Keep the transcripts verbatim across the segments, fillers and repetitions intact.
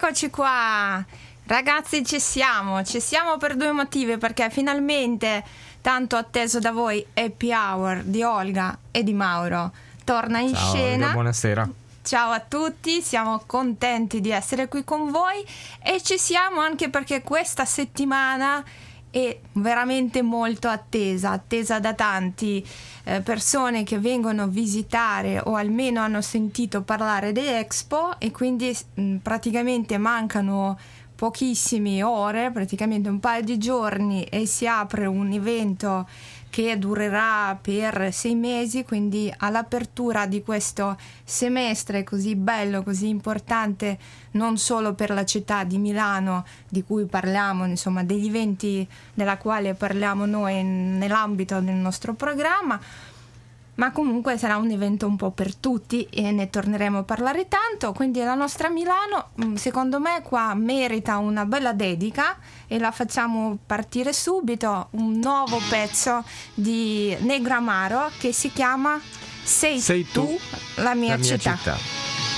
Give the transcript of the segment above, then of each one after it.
Eccoci qua, ragazzi, ci siamo, ci siamo per due motivi, perché finalmente tanto atteso da voi Happy Hour di Olga e di Mauro torna in Ciao, scena. Olga, buonasera. Ciao a tutti, siamo contenti di essere qui con voi e ci siamo anche perché questa settimana è veramente molto attesa, attesa da tanti eh, persone che vengono a visitare o almeno hanno sentito parlare di Expo, e quindi mh, praticamente mancano pochissime ore, praticamente un paio di giorni, e si apre un evento che durerà per sei mesi, quindi all'apertura di questo semestre così bello, così importante, non solo per la città di Milano, di cui parliamo, insomma, degli eventi della quale parliamo noi nell'ambito del nostro programma, ma comunque sarà un evento un po' per tutti e ne torneremo a parlare tanto. Quindi la nostra Milano, secondo me, qua merita una bella dedica e la facciamo partire subito. Un nuovo pezzo di Negramaro che si chiama Sei, Sei tu, tu la mia, la mia città. città.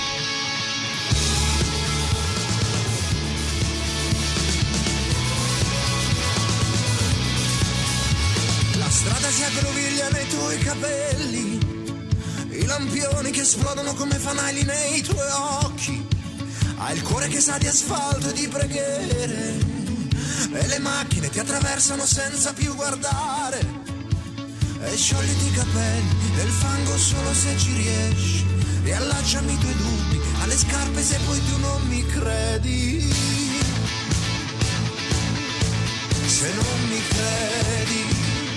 La strada si aggroviglia nei tuoi capelli, i lampioni che esplodono come fanali nei tuoi occhi, hai il cuore che sa di asfalto e di preghiere, e le macchine ti attraversano senza più guardare, e sciogliti i capelli nel fango solo se ci riesci, riallacciami i tuoi dubbi alle scarpe se poi tu non mi credi, se non mi credi.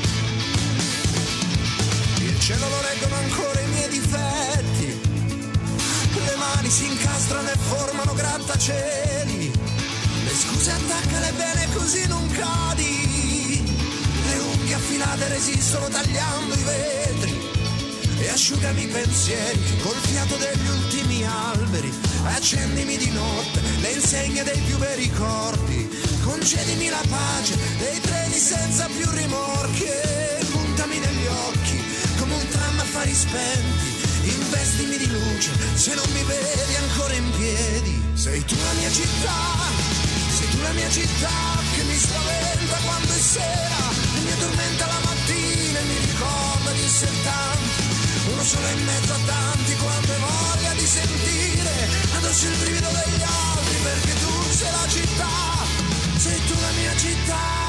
Il cielo lo reggono ancora i miei difetti, le mani si incastrano e formano grattacieli, le scuse attaccale bene così non cadi, le unghie affilate resistono tagliando i vetri, e asciugami i pensieri col fiato degli ultimi alberi, accendimi di notte le insegne dei più bei ricordi, concedimi la pace dei treni senza più rimorchi, e puntami negli occhi come un tram a fari spenti, investimi di luce se non mi vedi ancora in piedi. Sei tu la mia città, sei tu la mia città che mi spaventa quando è sera e mi addormenta la mattina e mi ricorda di essere tanti, uno solo in mezzo a tanti, quando hai voglia di sentire addosso il brivido degli altri, perché tu sei la città, sei tu la mia città.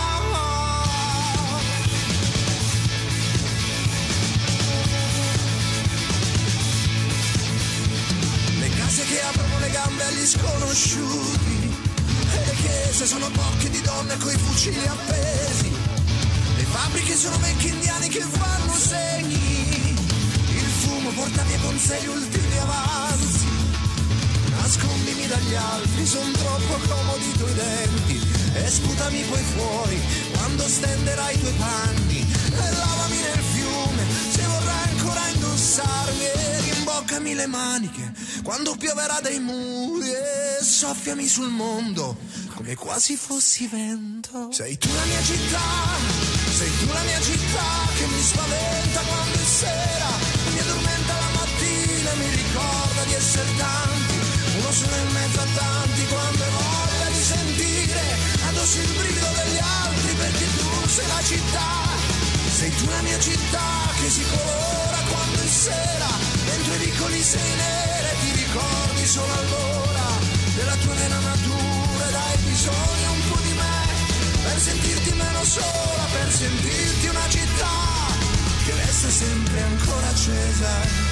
Che aprono le gambe agli sconosciuti, e le chiese sono bocche di donne coi fucili appesi, le fabbriche sono vecchi indiani che fanno segni, il fumo porta via con sé gli ultimi avanzi, nascondimi dagli altri, son troppo comodi i tuoi denti, e sputami poi fuori quando stenderai i tuoi panni, e lavami nel fiume se vorrai ancora indossarmi, e rimboccami le maniche quando pioverà dai muri, e soffiami sul mondo come quasi fossi vento. Sei tu la mia città, sei tu la mia città che mi spaventa quando è sera, mi addormenta la mattina e mi ricorda di essere tanti, uno solo in mezzo a tanti, quando hai voglia di sentire addosso il brivido degli altri, perché tu sei la città, sei tu la mia città che si colora quando è sera, dentro i vicoli sei nere, ti ricordi solo allora della tua vera natura, ed hai bisogno un po' di me per sentirti meno sola, per sentirti una città che resta sempre ancora accesa.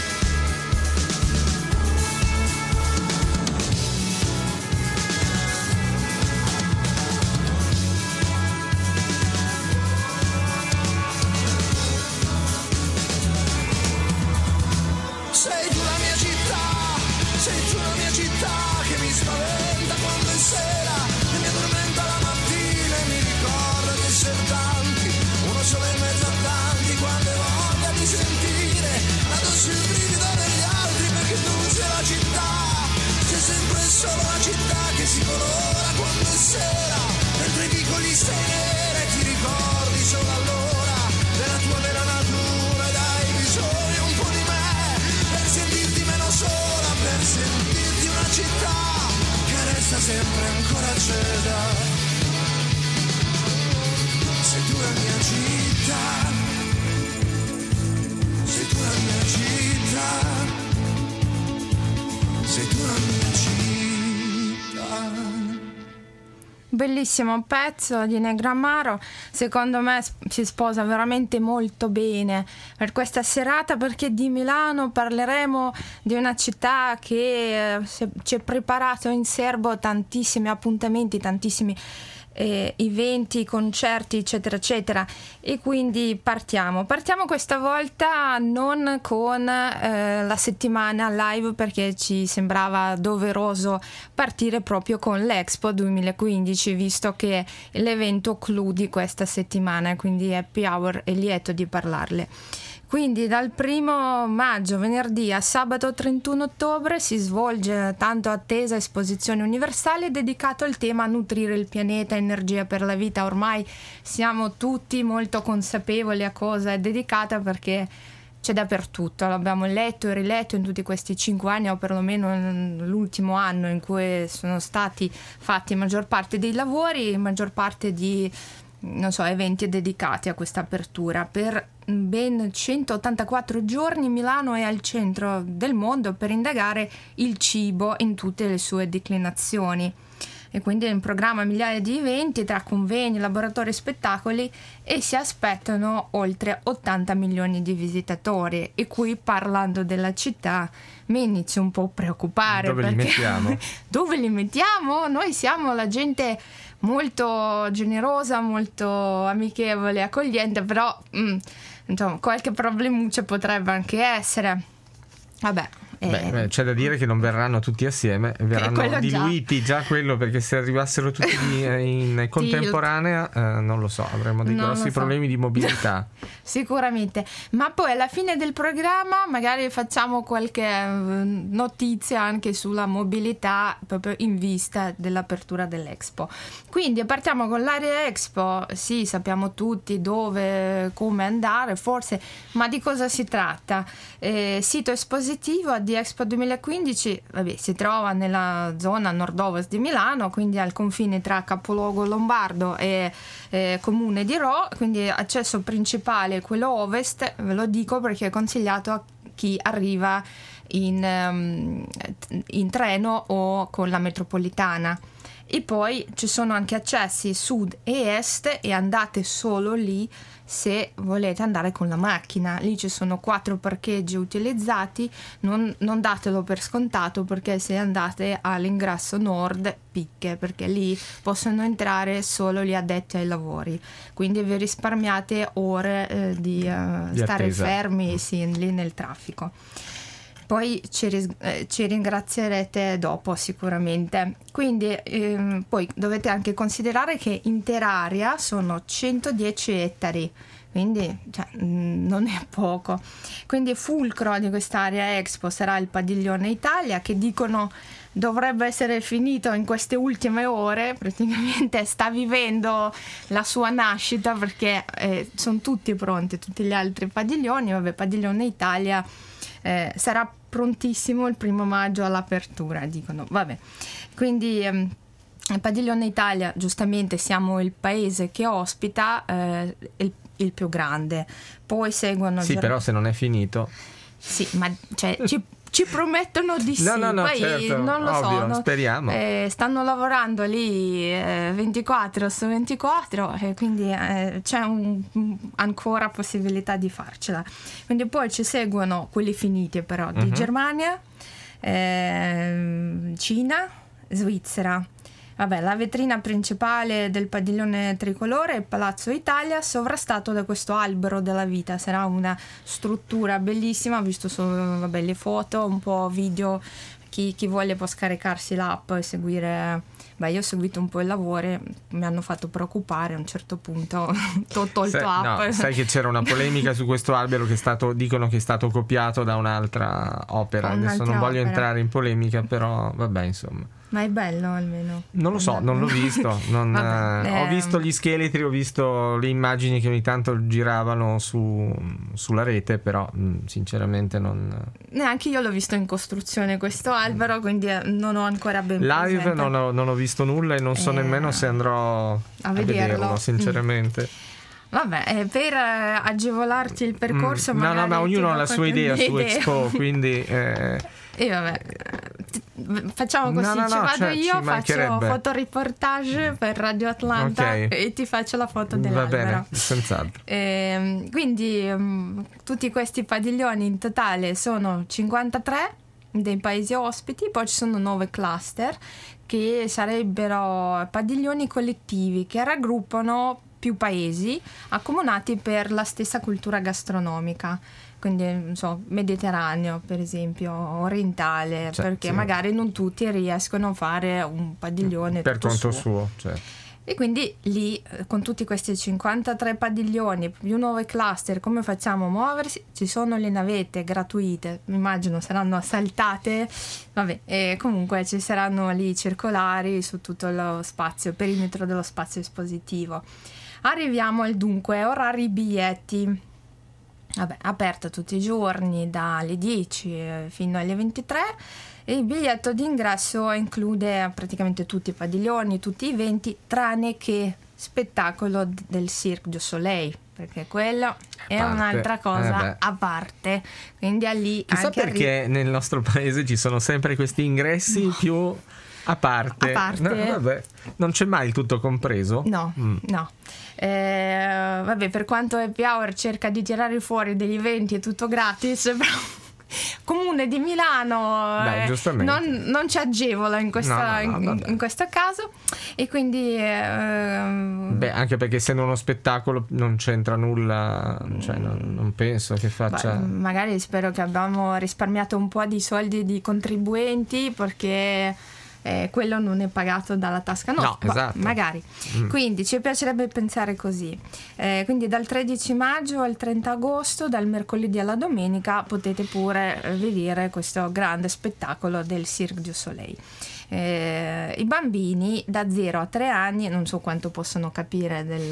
Sei tu la mia città, sei tu la mia città che mi spaventa quando è sera e mi addormenta la mattina e mi ricorda di essere tanti, uno solo in mezzo a tanti, quando hai voglia di sentire addosso il brivido degli altri, perché tu sei la città, sei sempre solo la città che si colora quando è sera, dentro i vicoli sei nera e ti ricordi solo allora della tua vera natura, ed hai bisogno un po' di me per sentirti meno sola, per sentirti una città che resta sempre ancora accesa. Sei tu la mia città, sei tu la mia città, sei tu la mia città. Bellissimo pezzo di Negramaro, secondo me si sposa veramente molto bene per questa serata, perché di Milano parleremo di una città che eh, ci ha preparato in serbo tantissimi appuntamenti, tantissimi eh, eventi, concerti eccetera eccetera, e quindi partiamo partiamo questa volta non con eh, la settimana live, perché ci sembrava doveroso partire proprio con l'Expo duemilaquindici, visto che è l'evento clou di questa settimana, quindi Happy Hour è lieto di parlarle. Quindi dal primo maggio, venerdì, a sabato trentuno ottobre si svolge tanto attesa esposizione universale dedicata al tema nutrire il pianeta, energia per la vita. Ormai siamo tutti molto consapevoli a cosa è dedicata, perché c'è dappertutto, l'abbiamo letto e riletto in tutti questi cinque anni, o perlomeno l'ultimo anno in cui sono stati fatti maggior parte dei lavori, maggior parte di non so, eventi dedicati a questa apertura. Per ben centottantaquattro giorni Milano è al centro del mondo per indagare il cibo in tutte le sue declinazioni, e quindi in programma migliaia di eventi tra convegni, laboratori e spettacoli, e si aspettano oltre ottanta milioni di visitatori. E qui, parlando della città, mi inizio un po' a preoccupare. Dove perché li mettiamo? Dove li mettiamo? Noi siamo la gente molto generosa, molto amichevole, accogliente, però mm, insomma, qualche problemuccia potrebbe anche essere. Vabbè. Eh, Beh, c'è da dire che non verranno tutti assieme, verranno diluiti già. già quello, perché se arrivassero tutti in contemporanea eh, non lo so, avremmo dei non grossi so. problemi di mobilità. Sicuramente, ma poi alla fine del programma magari facciamo qualche notizia anche sulla mobilità, proprio in vista dell'apertura dell'Expo. Quindi partiamo con l'area Expo. Sì, sappiamo tutti dove, come andare forse, ma di cosa si tratta? Eh, sito espositivo di Expo duemilaquindici, vabbè, si trova nella zona nord-ovest di Milano, quindi al confine tra capoluogo lombardo e eh, comune di Rho, quindi accesso principale quello ovest. Ve lo dico perché è consigliato a chi arriva in, um, in treno o con la metropolitana. E poi ci sono anche accessi sud e est, e andate solo lì se volete andare con la macchina. Lì ci sono quattro parcheggi utilizzati, non, non datelo per scontato, perché se andate all'ingresso nord picche, perché lì possono entrare solo gli addetti ai lavori, quindi vi risparmiate ore eh, di, uh, di stare attesa. fermi sì, lì nel traffico. Poi ci, ris- eh, ci ringrazierete dopo sicuramente. Quindi ehm, poi dovete anche considerare che intera area sono centodieci ettari, quindi cioè, mh, non è poco. Quindi fulcro di quest'area Expo sarà il padiglione Italia, che dicono dovrebbe essere finito in queste ultime ore, praticamente sta vivendo la sua nascita, perché eh, sono tutti pronti, tutti gli altri padiglioni. Vabbè, padiglione Italia Eh, sarà prontissimo il primo maggio all'apertura, dicono. Vabbè, quindi ehm, il padiglione Italia, giustamente siamo il paese che ospita eh, il, il più grande. Poi seguono Sì, ger- però se non è finito. sì, ma cioè, ci Ci promettono di sì, no, no, no, poi certo, non lo ovvio, so, no? speriamo. Eh, stanno lavorando lì eh, ventiquattro su ventiquattro, e quindi eh, c'è un, ancora possibilità di farcela. Quindi poi ci seguono quelli finiti però di uh-huh. Germania, eh, Cina, Svizzera. Vabbè, la vetrina principale del padiglione tricolore è il Palazzo Italia, sovrastato da questo albero della vita. Sarà una struttura bellissima, ho visto solo vabbè, le foto, un po' video. Chi, chi voglia può scaricarsi l'app e seguire. Beh, io ho seguito un po' i lavori, mi hanno fatto preoccupare a un certo punto. Ho tolto sai, app. No, sai che c'era una polemica su questo albero che è stato, dicono che è stato copiato da un'altra opera. Un'altra Adesso non voglio opera. entrare in polemica, però vabbè, insomma. Ma è bello almeno? Non lo so, non l'ho visto. Non, Vabbè, eh, ho eh, visto gli scheletri, ho visto le immagini che ogni tanto giravano su, sulla rete, però mh, sinceramente non... Neanche io l'ho visto in costruzione questo albero, quindi non ho ancora ben Live presente. non ho, non ho visto nulla e non so Eh, nemmeno se andrò a, a vederlo. vederlo, sinceramente. Mm. Vabbè, eh, per eh, agevolarti il percorso, Mm, no, magari no, ma ognuno ti ha la do sua idea qualche su idea. Expo, quindi... Eh, E vabbè, ti- facciamo così, No, no, ci no, vado cioè, io, ci faccio mancherebbe. fotoreportage per Radio Atlanta Ok. e ti faccio la foto va dell'albero. bene, senz'altro. Ehm, quindi um, tutti questi padiglioni in totale sono cinquantatré dei paesi ospiti, poi ci sono nove cluster che sarebbero padiglioni collettivi che raggruppano più paesi accomunati per la stessa cultura gastronomica. Quindi, non so, mediterraneo per esempio, orientale, Cioè, perché sì. magari non tutti riescono a fare un padiglione Per tutto conto suo. suo, cioè. E quindi lì, eh, con tutti questi cinquantatré padiglioni più nuove cluster, come facciamo a muoversi? Ci sono le navette gratuite, mi immagino saranno assaltate, vabbè, e comunque ci saranno lì circolari su tutto lo spazio, il perimetro dello spazio espositivo. Arriviamo al dunque, orari biglietti. Vabbè, aperto tutti i giorni dalle dieci fino alle ventitré e il biglietto d'ingresso include praticamente tutti i padiglioni, tutti i eventi, tranne che spettacolo del Cirque du Soleil, perché quello è parte. un'altra cosa Eh a parte. Quindi è lì Chissà anche perché arri- nel nostro paese ci sono sempre questi ingressi più a parte. A parte. No, vabbè, non c'è mai il tutto compreso? No, Mm. no. Eh, vabbè, per quanto Happy Hour cerca di tirare fuori degli eventi è tutto gratis, però Comune di Milano Beh, eh, giustamente. non, non ci agevola in, questa, No, no, no, in, vabbè. in questo caso e quindi ehm, Beh, anche perché essendo uno spettacolo non c'entra nulla, cioè non, non penso che faccia... beh, magari spero che abbiamo risparmiato un po' di soldi di contribuenti perché eh, quello non è pagato dalla tasca nostra. No, Bah, esatto. magari. Mm. Quindi ci piacerebbe pensare così. Eh, quindi dal tredici maggio al trenta agosto, dal mercoledì alla domenica, potete pure eh, vedere questo grande spettacolo del Cirque du Soleil. Eh, i bambini da zero a tre anni, non so quanto possono capire del...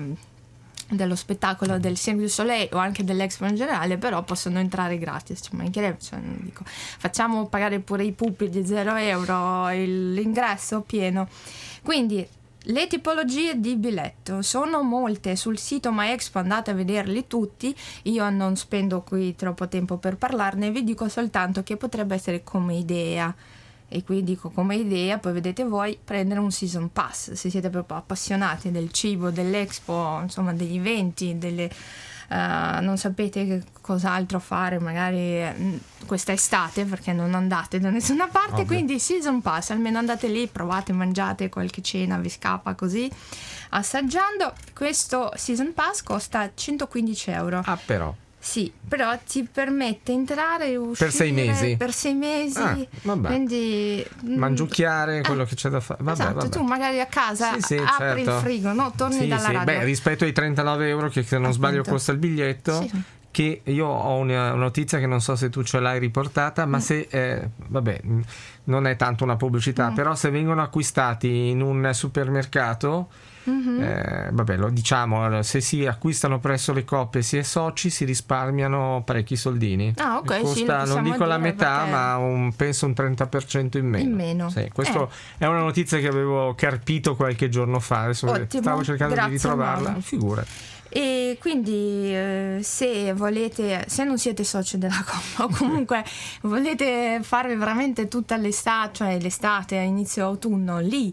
dello spettacolo del Cirque du Soleil o anche dell'Expo in generale, però possono entrare gratis, ci mancherebbe, cioè, non dico, facciamo pagare pure i pupi di zero euro il- l'ingresso pieno. Quindi le tipologie di biglietto sono molte sul sito MyExpo, andate a vederli tutti, io non spendo qui troppo tempo per parlarne, vi dico soltanto che potrebbe essere come idea. E qui dico come idea, poi vedete voi, prendere un season pass se siete proprio appassionati del cibo, dell'Expo, insomma degli eventi, delle, uh, non sapete che cos'altro fare magari mh, questa estate perché non andate da nessuna parte. Ovvio. Quindi season pass, almeno andate lì, provate, mangiate qualche cena, vi scappa così assaggiando. Questo season pass costa centoquindici euro. Ah, però. Sì, però ti permette entrare e uscire Per sei mesi. Per sei mesi. Ah, vabbè. Quindi mangiucchiare, eh, quello che c'è da fare. Vabbè, esatto, vabbè. tu magari a casa Sì, sì, apri certo. il frigo, no? Torni Sì, dalla sì. radio. Beh, rispetto ai trentanove euro che se non Appunto. sbaglio costa il biglietto, Sì. che io ho una notizia che non so se tu ce l'hai riportata, ma Mm. se eh, vabbè, mh, non è tanto una pubblicità, Mm. però se vengono acquistati in un supermercato, Mhm. eh, vabbè, lo diciamo, se si acquistano presso le coppie si è soci si risparmiano parecchi soldini. Ah, ok, sì, lo Costa, non possiamo dico la dire metà, perché- ma un, penso un trenta per cento in meno. In meno. Sì, questo Eh. è una notizia che avevo carpito qualche giorno fa, adesso Ottimo, stavo cercando grazie, di ritrovarla. Mauro. Figura. E quindi eh, se volete, se non siete soci della Coppa o comunque volete fare veramente tutta l'estate, cioè l'estate a inizio autunno lì,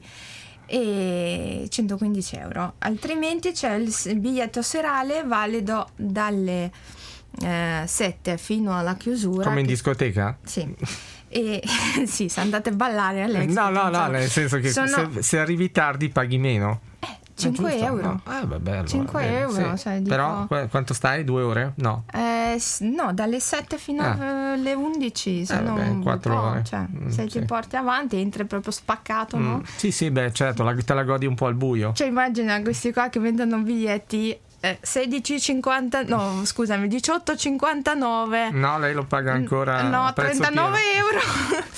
e centoquindici euro, altrimenti c'è il s- biglietto serale valido dalle eh, sette fino alla chiusura. Come in che- discoteca? Sì. E sì, se andate a ballare all'Expo, No, no, no, insomma, nel senso che sono- se, se arrivi tardi paghi meno. cinque Giusto? euro. No. Ah, vabbè, allora, cinque bene, euro, sì. cioè, dico- Però qu- quanto stai? Due ore? No. Eh, s- no, dalle sette fino Ah. alle undici sono vabbè, un quattro po', ore. cioè, Mm, se sì. ti porti avanti entri proprio spaccato, Mm. no? Sì, sì, beh, certo, la, te la godi un po' al buio. Cioè immagina questi qua che vendono biglietti eh, sedici e cinquanta, no scusami, diciotto e cinquantanove. No, lei lo paga ancora No, a prezzo trentanove pieno. euro.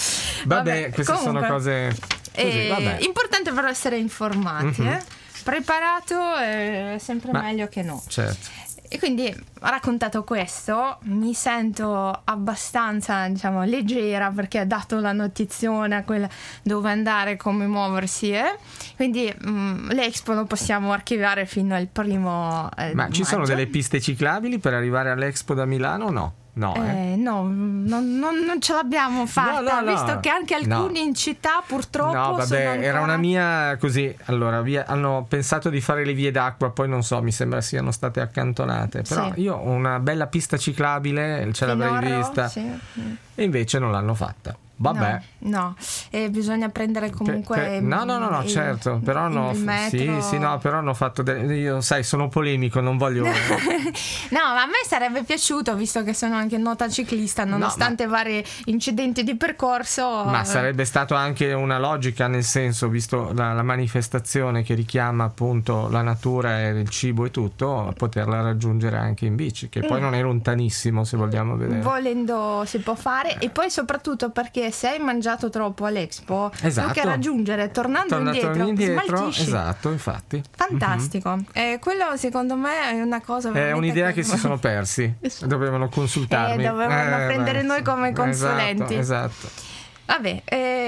Vabbè, vabbè queste comunque, sono cose così, eh, vabbè. Importante però essere informati, mm-hmm. eh? Preparato è sempre Ma, meglio che no. Certo. E quindi, raccontato questo, mi sento abbastanza, diciamo, leggera, perché ha dato la notizione a quella dove andare, come muoversi, eh? Quindi mh, l'Expo lo possiamo archiviare fino al primo eh, Ma ci maggio. sono delle piste ciclabili per arrivare all'Expo da Milano o no? No, eh. Eh, no non, non, non ce l'abbiamo fatta, no, no, no. visto che anche alcuni no. in città purtroppo no vabbè sono ancora... era una mia così allora via, hanno pensato di fare le vie d'acqua, poi non so, mi sembra siano state accantonate, però sì. Io ho una bella pista ciclabile, ce l'avrei Finora, vista sì. E invece non l'hanno fatta. Vabbè, no, no. Eh, bisogna prendere comunque per, per, no no no, no il, certo però il, no, il sì sì no però hanno fatto delle, io sai sono polemico, non voglio no ma a me sarebbe piaciuto, visto che sono anche nota ciclista, nonostante no, ma... vari incidenti di percorso, ma sarebbe stato anche una logica, nel senso, visto la, la manifestazione che richiama appunto la natura e il cibo e tutto, poterla raggiungere anche in bici, che poi mm. non è lontanissimo, se vogliamo vedere, volendo si può fare. E poi soprattutto perché se hai mangiato troppo all'Expo, esatto. più che raggiungere tornando Torna, indietro, indietro smaltisci. Esatto, infatti. Fantastico. Mm-hmm. Eh, quello secondo me è una cosa è un'idea che, che si sono persi. Dovevano consultarmi. Eh, dovevano eh, prendere beh, noi come consulenti. Esatto, esatto. Vabbè,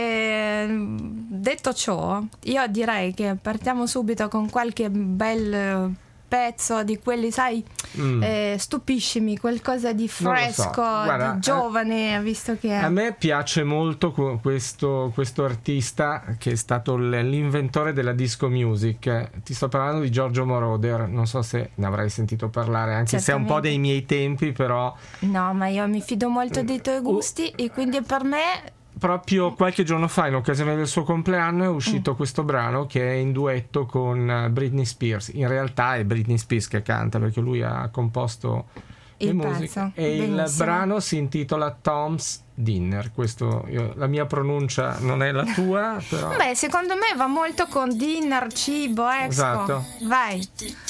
eh, detto ciò, io direi che partiamo subito con qualche bel pezzo di quelli, sai, mm. eh, stupiscimi, qualcosa di fresco, so. Guarda, di giovane, eh, visto che a me piace molto questo, questo artista che è stato l'inventore della disco music. Ti sto parlando di Giorgio Moroder, non so se ne avrai sentito parlare, anche Certamente. Se è un po' dei miei tempi, però no, ma io mi fido molto dei tuoi gusti, uh. e quindi per me proprio qualche giorno fa, in occasione del suo compleanno, è uscito mm. questo brano che è in duetto con Britney Spears. In realtà è Britney Spears che canta, perché lui ha composto il le musiche. E Benissimo. Il brano si intitola Tom's Dinner. Questo io, la mia pronuncia non è la tua, però beh, secondo me va molto con dinner, cibo, Expo. Esatto. Vai.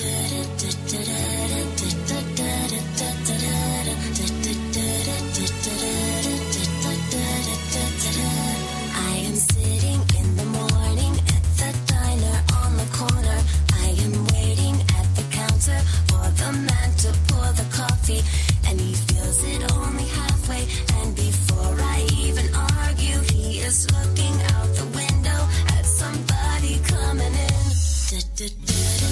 And he feels it only halfway, and before I even argue, he is looking out the window at somebody coming in.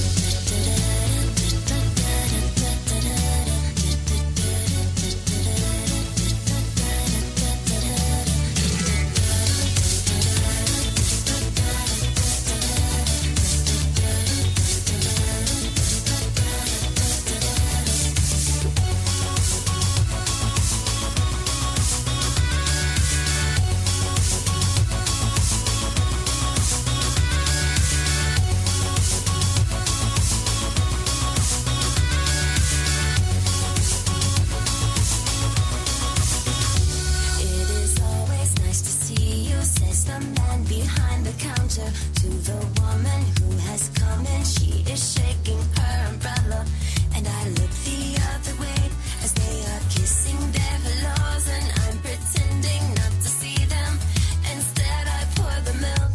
To the woman who has come in, she is shaking her umbrella, and I look the other way as they are kissing their pillows, and I'm pretending not to see them. Instead I pour the milk.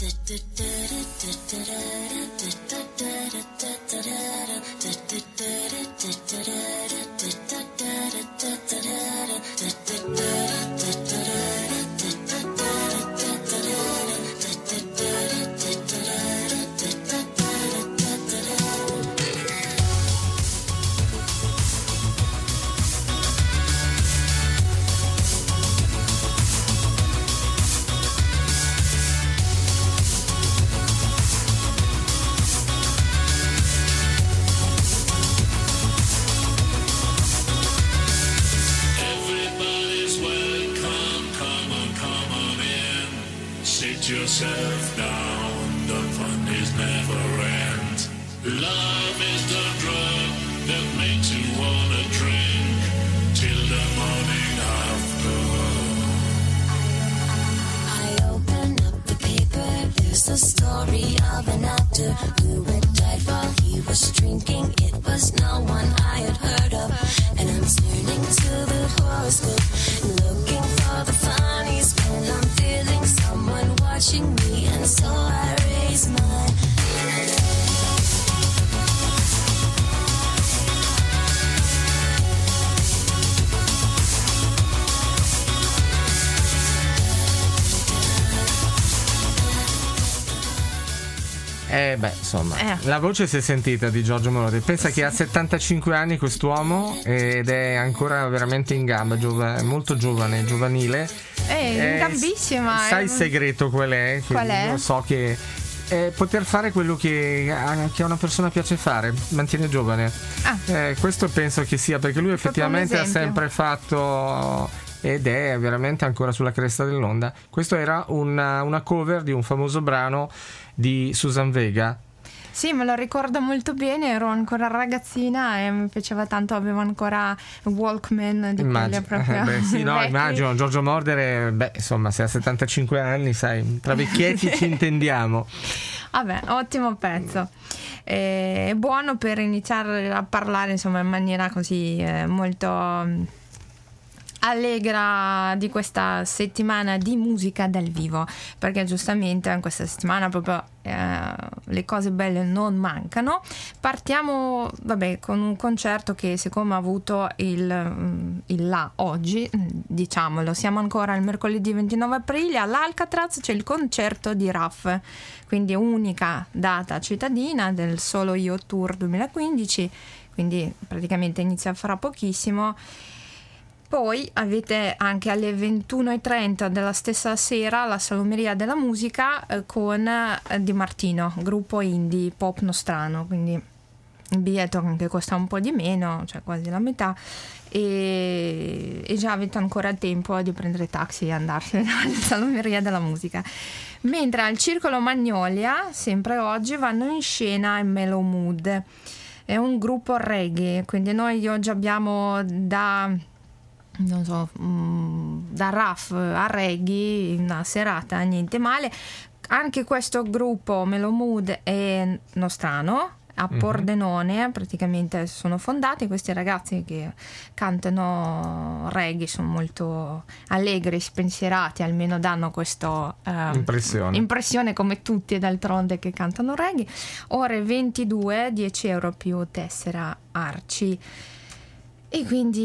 Yourself down, the fun is never end. Love is the drug that makes you wanna drink till the morning after. I open up the paper, there's a story of an actor who had died while he was drinking. It was no one I had heard of, and I'm turning to the horoscope, looking for the funnies when I'm feeling someone watching me, and so I raise my Eh beh, insomma, Eh. la voce si è sentita di Giorgio Moroder. Pensa che ha settantacinque anni quest'uomo ed è ancora veramente in gamba, giova- molto giovane, giovanile. È Eh, gambissima. Sai eh. il segreto qual è? Che Qual è? Io so che è poter fare quello che a, che a una persona piace fare, mantiene giovane. Ah. Eh, questo penso che sia perché lui Proprio un effettivamente ha esempio. sempre fatto ed è veramente ancora sulla cresta dell'onda. Questo era una, una cover di un famoso brano di Susan Vega. Sì, me lo ricordo molto bene, ero ancora ragazzina e mi piaceva tanto, avevo ancora Walkman di Immagino, quelle proprio beh, sì, no, vecchi. immagino Giorgio Moroder è- beh, insomma, se ha settantacinque anni, sai, tra vecchietti ci intendiamo. Vabbè, ottimo pezzo. È buono per iniziare a parlare, insomma, in maniera così eh, molto mm, allegra di questa settimana di musica dal vivo, perché giustamente in questa settimana proprio eh, le cose belle non mancano. Partiamo vabbè con un concerto che siccome ha avuto il, mm, il là oggi, diciamolo, siamo ancora il mercoledì ventinove aprile all'Alcatraz, c'è il concerto di Raf, quindi unica data cittadina del Solo Io Tour duemilaquindici, quindi praticamente inizia fra pochissimo. Poi avete anche alle ventuno e trenta della stessa sera la Salomeria della Musica eh, con eh, Di Martino, gruppo indie pop nostrano, quindi il biglietto che costa un po' di meno, cioè quasi la metà, e, e già avete ancora tempo di prendere taxi e andarsene alla Salomeria della Musica. Mentre al Circolo Magnolia, sempre oggi, vanno in scena i Mellow Mood. È un gruppo reggae, quindi noi oggi abbiamo da... non so, mm, da raf a reggae, una serata niente male. Anche questo gruppo Mellow Mood è nostrano, a Pordenone, praticamente sono fondati questi ragazzi che cantano reggae, sono molto allegri, spensierati, almeno danno questa eh, Impressione. impressione come tutti d'altronde che cantano reggae. Ore ventidue, dieci euro più tessera Arci. E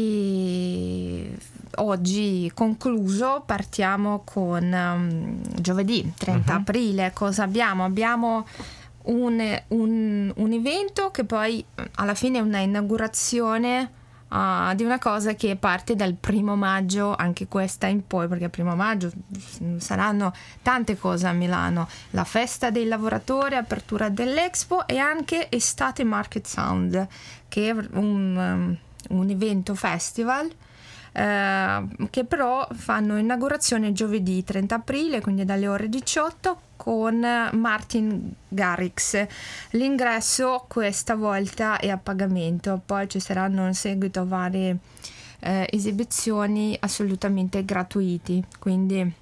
quindi oggi concluso partiamo con um, giovedì trenta Uh-huh. aprile. Cosa abbiamo? Abbiamo un, un, un evento che poi alla fine è una inaugurazione uh, di una cosa che parte dal primo maggio, anche questa in poi, perché il primo maggio saranno tante cose a Milano: la festa dei lavoratori, apertura dell'Expo e anche Estate Market Sound, che è un... Um, un evento festival eh, che però fanno inaugurazione giovedì trenta aprile, quindi dalle ore diciotto, con Martin Garrix. L'ingresso questa volta è a pagamento, poi ci saranno in seguito varie eh, esibizioni assolutamente gratuiti, quindi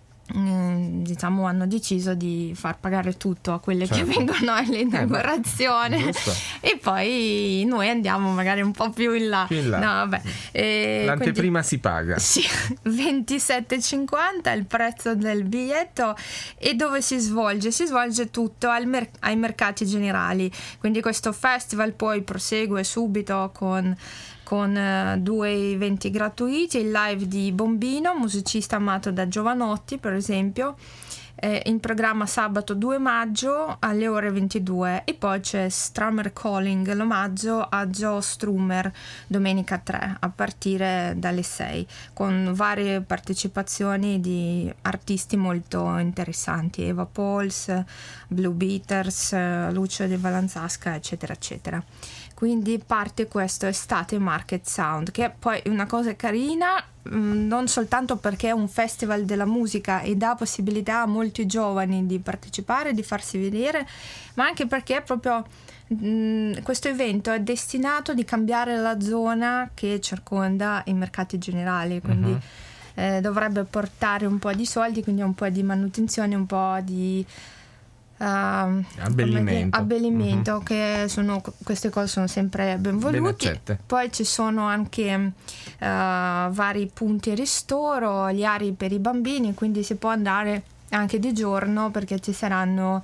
Mm, diciamo hanno deciso di far pagare tutto a quelle Certo. che vengono all'inaugurazione, Eh, giusto. e poi noi andiamo magari un po' più in là, Più in là. no vabbè. E L'anteprima si paga. quindi, sì, ventisette e cinquanta il prezzo del biglietto. E dove si svolge? Si svolge tutto al mer- ai mercati generali, quindi questo festival poi prosegue subito con con uh, due eventi gratuiti, il live di Bombino, musicista amato da Giovanotti per esempio, eh, in programma sabato due maggio alle ore ventidue, e poi c'è Strummer Calling, l'omaggio a Joe Strummer, domenica tre a partire dalle sei, con varie partecipazioni di artisti molto interessanti: Eva Pauls, Blue Beaters, Lucio De Valanzasca, eccetera eccetera. Quindi parte questo Estate Market Sound, che è poi una cosa carina, mh, non soltanto perché è un festival della musica e dà possibilità a molti giovani di partecipare, di farsi vedere, ma anche perché proprio mh, questo evento è destinato di cambiare la zona che circonda i mercati generali, quindi Uh-huh. eh, dovrebbe portare un po' di soldi, quindi un po' di manutenzione, un po' di Uh, Abbellimento. abbellimento Mhm. che sono, queste cose sono sempre benvolute. Ben accette. Poi ci sono anche uh, vari punti ristoro, gli ari per i bambini, quindi si può andare anche di giorno, perché ci saranno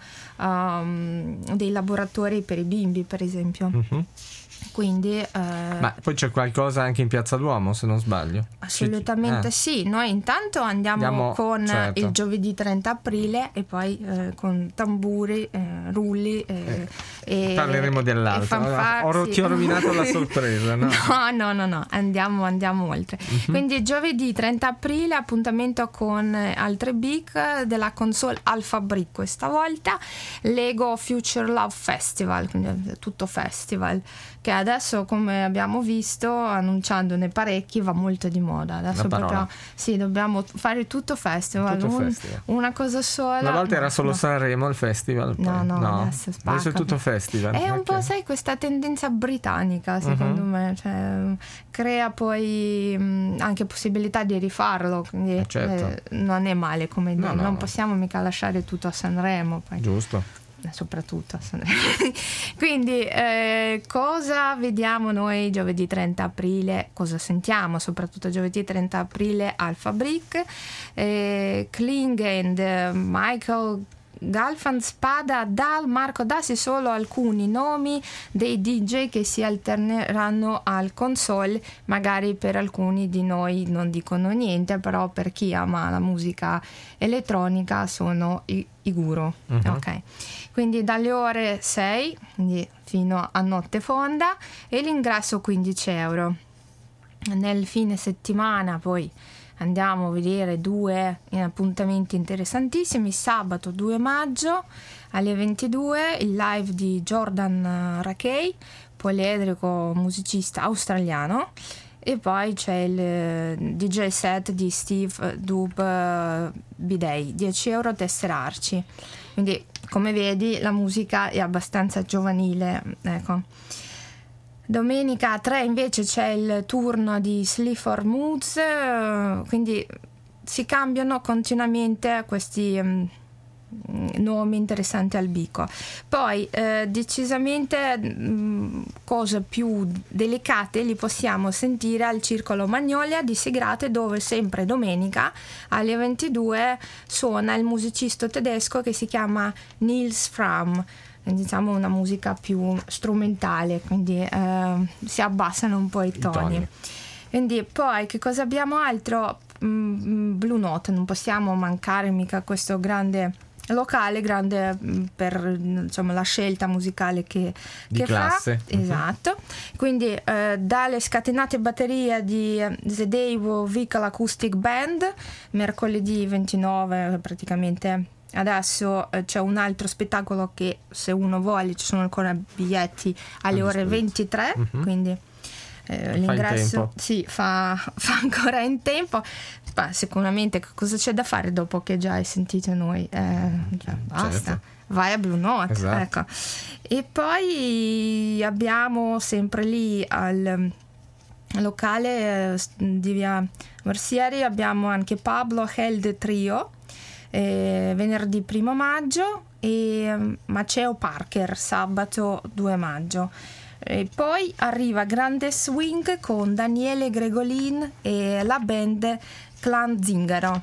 um, dei laboratori per i bimbi, per esempio. Mm-hmm. Quindi, eh, ma poi c'è qualcosa anche in Piazza Duomo, se non sbaglio? Assolutamente eh. sì. Noi intanto andiamo, andiamo con certo. il giovedì trenta aprile e poi eh, con tamburi, eh, rulli eh, eh. e parleremo dell'altro. Ho, ti ho rovinato la sorpresa, no? No, no, no, no. Andiamo, andiamo oltre. Mm-hmm. Quindi giovedì trenta aprile appuntamento con altre big della console Alpha Brick, questa volta Lego Future Love Festival, quindi tutto festival, che adesso, come abbiamo visto, annunciandone parecchi, va molto di moda. Adesso proprio sì, dobbiamo fare tutto festival, tutto un, festival. Una cosa sola. Una volta no, era solo no. Sanremo il festival, poi. No, no, no, adesso spacca. Adesso è tutto festival. È un okay. po', sai, questa tendenza britannica, secondo uh-huh. me, cioè, crea poi mh, anche possibilità di rifarlo, quindi eh certo. eh, non è male come no, dire, no, non no. possiamo mica lasciare tutto a Sanremo. Poi. Giusto. Soprattutto quindi eh, cosa vediamo noi giovedì trenta aprile, cosa sentiamo soprattutto giovedì trenta aprile? Alpha Brick, eh, Kling and eh, Michael Galfan, Spada, Dal, Marco Dassi, solo alcuni nomi dei D J che si alterneranno al console. Magari per alcuni di noi non dicono niente, però per chi ama la musica elettronica sono i, i guru. Uh-huh. Ok, quindi dalle ore sei quindi fino a notte fonda, e l'ingresso quindici euro. Nel fine settimana poi andiamo a vedere due appuntamenti interessantissimi. Sabato due maggio alle ventidue il live di Jordan Rakei, poliedrico musicista australiano, e poi c'è il D J set di Steve Dub Bidei, dieci euro tesserarci. Quindi come vedi la musica è abbastanza giovanile, ecco. Domenica tre invece c'è il turno di Sleaford Moods, quindi si cambiano continuamente questi um, nomi interessanti al bico. Poi eh, decisamente mh, cose più delicate li possiamo sentire al Circolo Magnolia di Segrate, dove sempre domenica alle ventidue suona il musicista tedesco che si chiama Nils Fram, diciamo una musica più strumentale, quindi eh, si abbassano un po' i toni. I toni. Quindi poi che cosa abbiamo altro? Mm, Blue Note, non possiamo mancare mica questo grande locale, grande per insomma la scelta musicale che, di che classe. fa. Esatto. Uh-huh. Quindi eh, dalle scatenate batterie di The Devo Vehicle Acoustic Band, mercoledì ventinove praticamente. Adesso eh, c'è un altro spettacolo che, se uno vuole, ci sono ancora biglietti alle ah, ore ventitré, uh-huh. quindi eh, l'ingresso sì, fa, fa ancora in tempo. Ma sicuramente cosa c'è da fare dopo che già hai sentito noi? Eh, già, basta, certo. Vai a Blue Note. Esatto. Ecco. E poi abbiamo sempre lì al locale eh, di via Morsieri abbiamo anche Pablo Held Trio, Eh, venerdì primo maggio, e Maceo Parker sabato due maggio. E poi arriva Grande Swing con Daniele Gregolin e la band Clan Zingaro.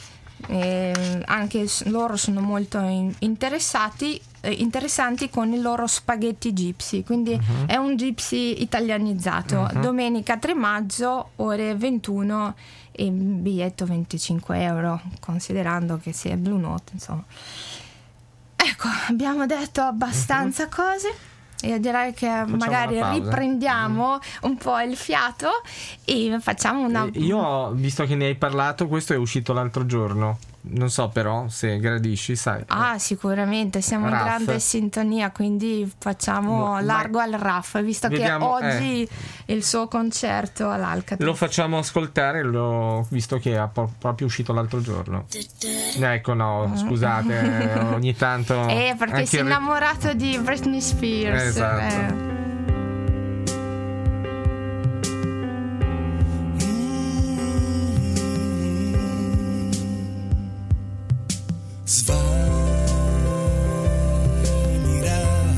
E anche loro sono molto in- interessati eh, interessanti con il loro spaghetti gypsy, quindi uh-huh. è un gypsy italianizzato. Uh-huh. Domenica tre maggio ore ventuno e biglietto venticinque euro, considerando che sia Blue Note, insomma. Ecco, abbiamo detto abbastanza uh-huh. cose. Io direi che facciamo magari riprendiamo mm. un po' il fiato e facciamo una... Io, visto che ne hai parlato, questo è uscito l'altro giorno. Non so però se gradisci, sai. Ah, sicuramente, siamo Raff. in grande sintonia, quindi facciamo no, largo al Raff, visto vediamo, che oggi eh, il suo concerto all'Alcatraz. Lo facciamo ascoltare, lo, visto che è proprio uscito l'altro giorno. Ecco, no, scusate, ogni tanto... Eh, perché si è innamorato ri- di Britney Spears. Esatto. Eh. Svanirà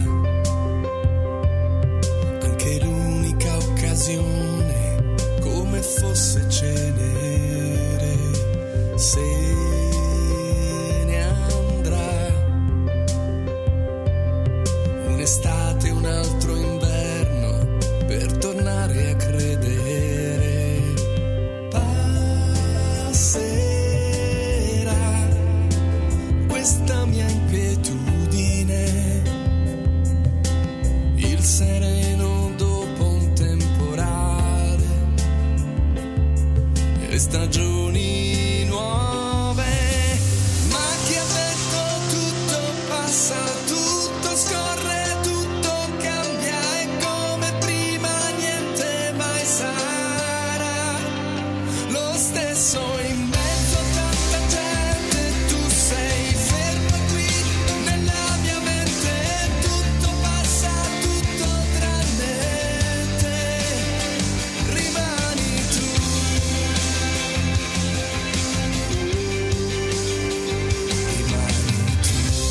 anche l'unica occasione, come fosse cenere, se ne un'estate, un altro inverno per tornare a credere. Passerà questa mia inquietudine, il sereno dopo un temporale, le stagioni nuove. Ma chi ha detto tutto passa, tutto scorre, tutto cambia, e come prima niente mai sarà lo stesso. In mezzo a tanta gente tu sei fermo qui nella mia mente, tutto passa, tutto tranne te, rimani tu. Rimani tu.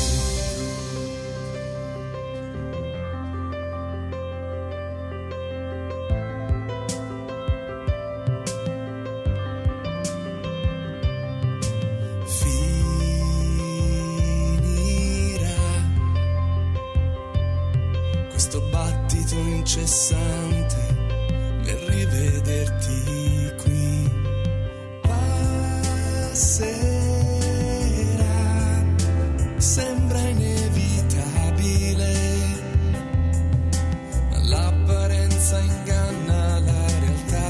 Finirà questo battito incessante nel rivederti qui. Passerà, sembra inevitabile, ma l'apparenza inganna la realtà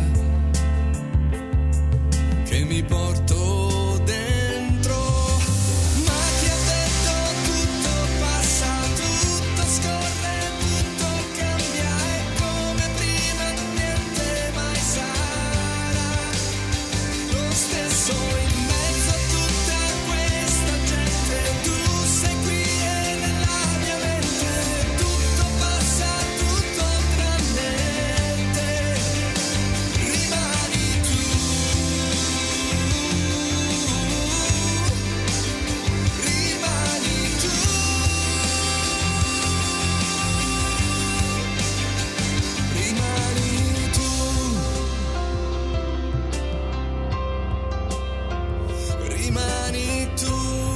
che mi porto dentro. Ma chi ha detto tutto passa, tutto scorre, tutto cambia, e come prima niente mai sarà lo stesso. In mezzo a tutta questa gente tu sei qui e nella mia mente tutto passa, tutto tranne te, rimani tu. Rimani tu. Rimani tu. Rimani tu.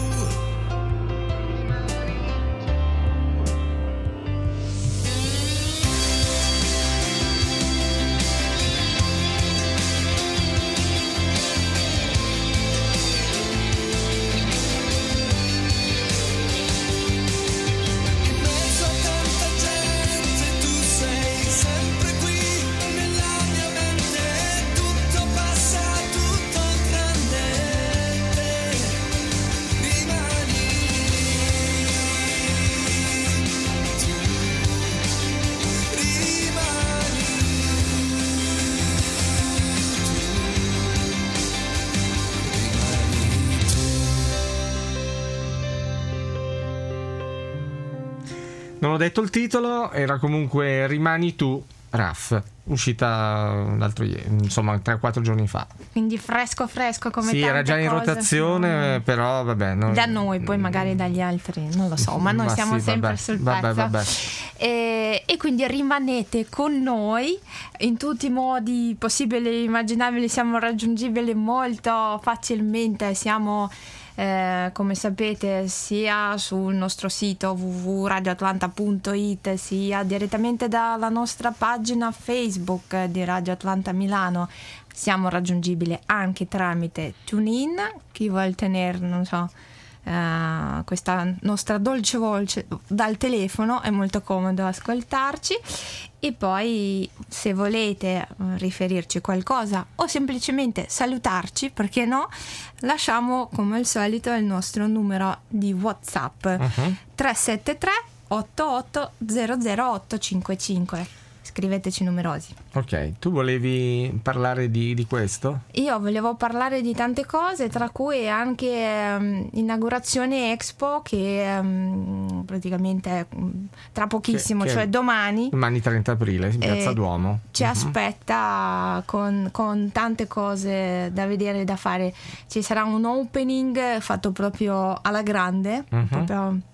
In mezzo a tanta gente tu sei sempre qui nella mia mente, tutto passa, tutto tranne te, rimani tu. Rimani Non ho detto il titolo, era comunque Rimani tu, Raf, uscita l'altro ieri, insomma tre quattro giorni fa. Quindi fresco fresco come Sì, tante era già in cose. rotazione, Mm. però vabbè. non- Da noi, poi magari dagli altri, non lo so, ma noi Ma siamo sì, sempre vabbè, sul vabbè, pezzo. vabbè. E, e quindi rimanete con noi in tutti i modi possibili e immaginabili, siamo raggiungibili molto facilmente, siamo eh, come sapete sia sul nostro sito w w w punto radio atlanta punto i t sia direttamente dalla nostra pagina Facebook di Radio Atlanta Milano. Siamo raggiungibili anche tramite TuneIn, chi vuol tenere, non so, Uh, questa nostra dolce voce dal telefono, è molto comodo ascoltarci. E poi se volete uh, riferirci qualcosa o semplicemente salutarci, perché no, lasciamo come al solito il nostro numero di WhatsApp uh-huh. tre sette tre otto otto zero zero otto cinque cinque. Scriveteci numerosi. Ok, tu volevi parlare di, di questo? Io volevo parlare di tante cose, tra cui anche um, inaugurazione Expo che um, praticamente tra pochissimo, che, che cioè domani domani trenta aprile in Piazza eh, Duomo ci uh-huh. aspetta con, con tante cose da vedere e da fare. Ci sarà un opening fatto proprio alla grande, uh-huh. proprio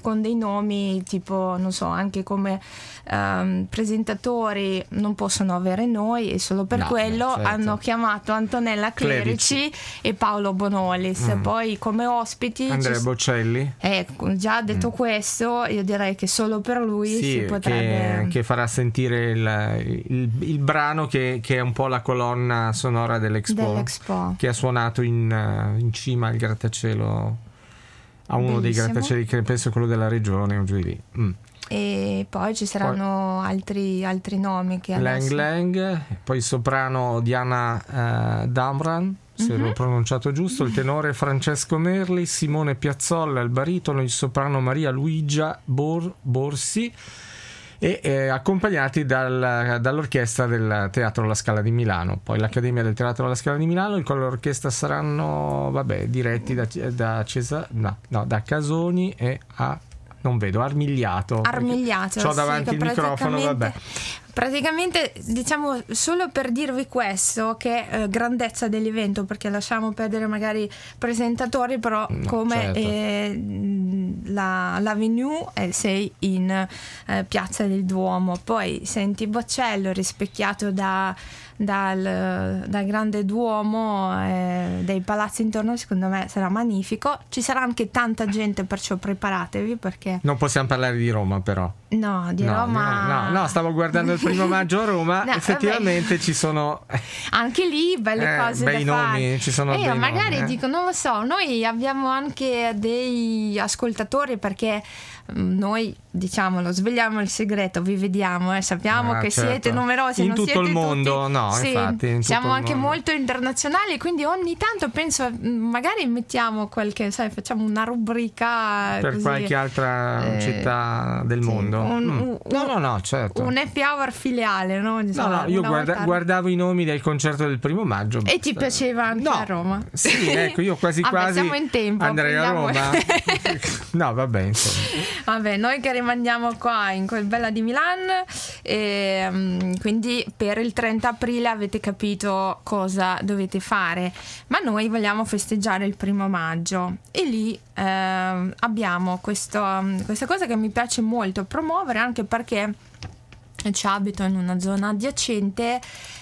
con dei nomi tipo, non so, anche come um, presentatori non possono avere noi, e solo per no, quello certo. hanno chiamato Antonella Clerici, Clerici. e Paolo Bonolis. Mm. Poi come ospiti Andrea ci... Bocelli. Ecco, già detto mm. questo, io direi che solo per lui sì, si potrebbe... che, che farà sentire il, il, il brano che, che è un po' la colonna sonora dell'Expo, dell'Expo. che ha suonato in, in cima al grattacielo, a uno Bellissimo. dei grattacieli, che penso quello della regione o giù di lì. Mm. E poi ci saranno poi, altri, altri nomi che adesso... Lang Lang, poi il soprano Diana uh, Damran, se mm-hmm. l'ho pronunciato giusto, il tenore Francesco Merli, Simone Piazzolla, il baritono, il soprano Maria Luigia Bor- Borsi, e eh, accompagnati dal, dall'orchestra del Teatro La Scala di Milano. Poi l'Accademia del Teatro La Scala di Milano, il con l'orchestra saranno vabbè diretti da, da, Cesa, no, no, da Casoni e a non vedo Armigliato Armigliato c'ho davanti sì, il microfono, vabbè. Praticamente, diciamo, solo per dirvi questo, che è eh, grandezza dell'evento, perché lasciamo perdere magari presentatori, però no, come certo. eh, la, l'Avenue è sei in eh, Piazza del Duomo, poi senti Bocello rispecchiato da dal, dal grande Duomo, eh, dai palazzi intorno, secondo me sarà magnifico. Ci sarà anche tanta gente, perciò preparatevi, perché non possiamo parlare di Roma, però no, di no, Roma no, no, no, stavo guardando il primo maggio a Roma. No, effettivamente vabbè. Ci sono anche lì belle eh, cose bei da nomi, fare. ci sono e io bei magari nomi, eh. dico, non lo so, noi abbiamo anche dei ascoltatori, perché noi, diciamolo, svegliamo il segreto, vi vediamo, eh, sappiamo ah, che certo. siete numerosi, in non tutto siete il mondo, tutti, no, sì, infatti, in siamo tutto il anche mondo. molto internazionali, quindi ogni tanto penso magari mettiamo qualche, sai, facciamo una rubrica per così, qualche altra eh, città del sì, mondo. un, mm. un, no, no, no, certo. Un happy hour filiale, no? Insomma, no, no, io guarda, volta... guardavo i nomi del concerto del primo maggio. E ti piaceva anche no. a Roma? Sì, ecco, io quasi vabbè, quasi siamo in tempo, andrei prendiamo... a Roma. No, vabbè, insomma. Vabbè, noi che rimaniamo qua in quel bella di Milan, e, um, quindi per il trenta aprile avete capito cosa dovete fare, ma noi vogliamo festeggiare il primo maggio, e lì eh, abbiamo questo, um, questa cosa che mi piace molto promuovere, anche perché ci abito in una zona adiacente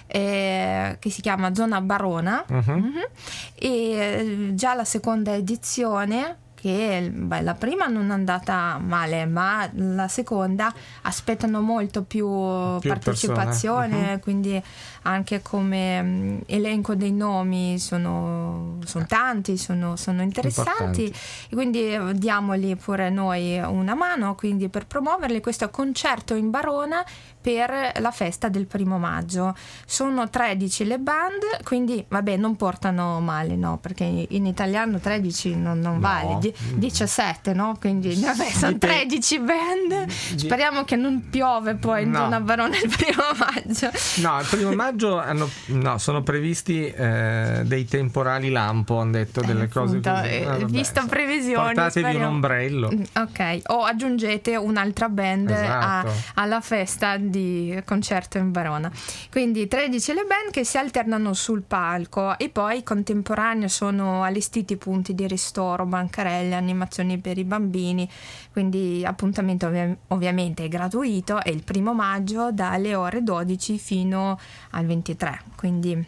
eh, che si chiama zona Barona, uh-huh. Uh-huh. e eh, già la seconda edizione, che beh, la prima non è andata male, ma la seconda aspettano molto più, più partecipazione, uh-huh. quindi anche come um, elenco dei nomi sono, sono tanti, sono, sono interessanti, importanti. E quindi diamoli pure noi una mano, quindi per promuoverli, questo concerto in Barona per la festa del primo maggio. Sono tredici le band, quindi vabbè, non portano male, no, perché in italiano tredici non, non no. vale, di, diciassette, no? Quindi vabbè, sono tredici band. Speriamo che non piove poi in no. zona Barona il primo maggio. No, il primo maggio hanno, no, sono previsti eh, dei temporali lampo, hanno detto, delle eh, cose appunto, così. Eh, ah, vista previsioni, portatevi speriamo. un ombrello. Ok, o aggiungete un'altra band esatto. a, alla festa di concerto in Verona. Quindi tredici le band che si alternano sul palco, e poi contemporaneo sono allestiti punti di ristoro, bancarelle, animazioni per i bambini, quindi appuntamento ovvi- ovviamente è gratuito, è il primo maggio dalle ore dodici fino al ventitré, quindi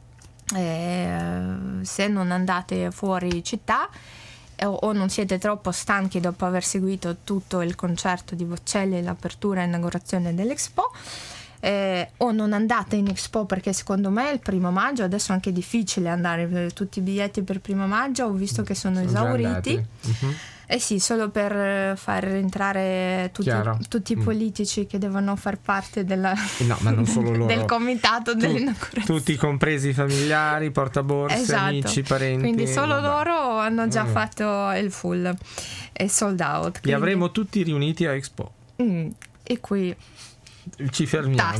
eh, se non andate fuori città o non siete troppo stanchi dopo aver seguito tutto il concerto di Bocelli, l'apertura e l'inaugurazione dell'Expo, eh, o non andate in Expo, perché secondo me il primo maggio adesso è anche difficile andare, per tutti i biglietti per primo maggio ho visto che sono, sono esauriti. Uh-huh. Eh sì, solo per far entrare tutti, tutti i politici mm. che devono far parte della, no, ma non solo loro. del comitato tu, dell'inaugurazione. Tutti compresi i familiari, portaborse, esatto. amici, parenti. Quindi solo vabbè. loro hanno già mm. fatto il full e sold out. Li avremo tutti riuniti a Expo. Mm. E qui ci fermiamo.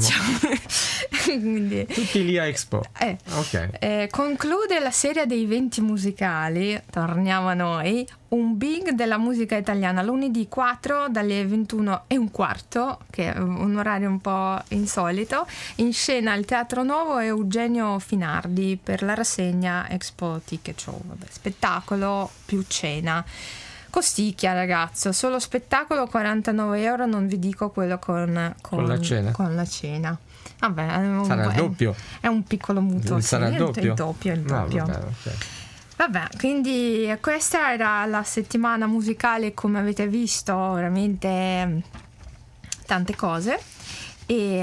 Quindi, tutti lì a Expo. Eh, okay. eh, conclude la serie dei eventi musicali, torniamo a noi, un big della musica italiana, lunedì quattro dalle ventuno e un quarto, che è un orario un po' insolito, in scena al Teatro Nuovo e Eugenio Finardi per la rassegna Expo Ticket Show, vabbè, spettacolo più cena. Costicchia, ragazzo, solo spettacolo quarantanove euro, non vi dico quello con, con, con la cena. Con la cena. Vabbè, è un, sarà il doppio. È un piccolo mutuo. Sarà sì, il doppio. Il doppio, il doppio. No, vabbè, okay. Vabbè, quindi questa era la settimana musicale, come avete visto, veramente tante cose. E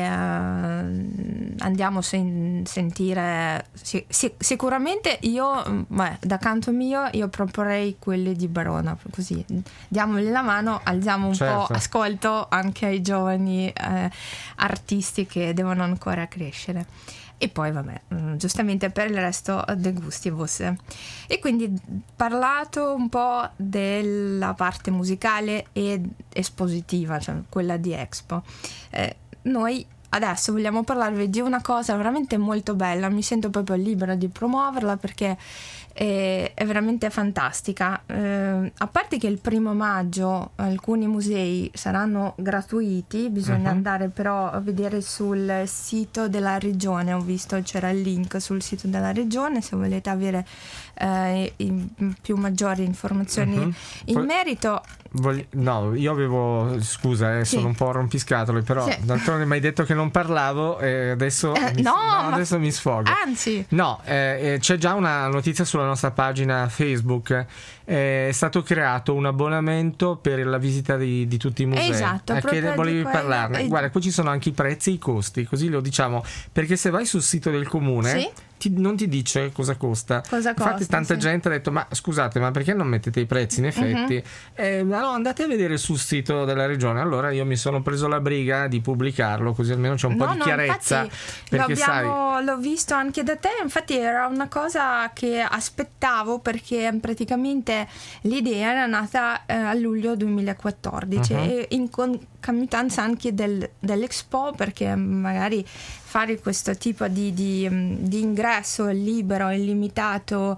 uh, andiamo a sen- sentire sì, sì, sicuramente io beh, da canto mio io proporrei quelli di Barona, così diamogli la mano, alziamo un certo. po' ascolto anche ai giovani eh, artisti che devono ancora crescere. E poi vabbè, giustamente per il resto dei gusti vostri. E quindi parlato un po' della parte musicale ed espositiva, cioè quella di Expo. Eh, noi adesso vogliamo parlarvi di una cosa veramente molto bella, mi sento proprio libera di promuoverla perché è, è veramente fantastica. Eh, a parte che il primo maggio alcuni musei saranno gratuiti, bisogna uh-huh. andare però a vedere sul sito della regione, ho visto c'era il link sul sito della regione se volete avere eh, in, più maggiori informazioni uh-huh. in Poi... merito. Voglio, no, io avevo, scusa, eh, sì. sono un po' rompiscatole, però sì. d'altronde mi hai detto che non parlavo e adesso, eh, mi, no, no, ma... adesso mi sfogo. Anzi. No, eh, c'è già una notizia sulla nostra pagina Facebook. Eh, è stato creato un abbonamento per la visita di, di tutti i musei. Esatto, eh, che volevi parlarne? E... Guarda, qui ci sono anche i prezzi e i costi, così lo diciamo, perché se vai sul sito del comune... Sì? Ti, non ti dice cosa costa. Cosa Infatti costa, tanta sì. gente ha detto ma scusate ma perché non mettete i prezzi in effetti uh-huh. eh, ma no, andate a vedere sul sito della regione. Allora io mi sono preso la briga di pubblicarlo così almeno c'è un no, po' di no, chiarezza perché abbiamo, sai l'ho visto anche da te, infatti era una cosa che aspettavo perché praticamente l'idea era nata eh, a luglio duemilaquattordici uh-huh. e in concomitanza anche del, dell'Expo, perché magari fare questo tipo di, di, di ingresso libero, illimitato,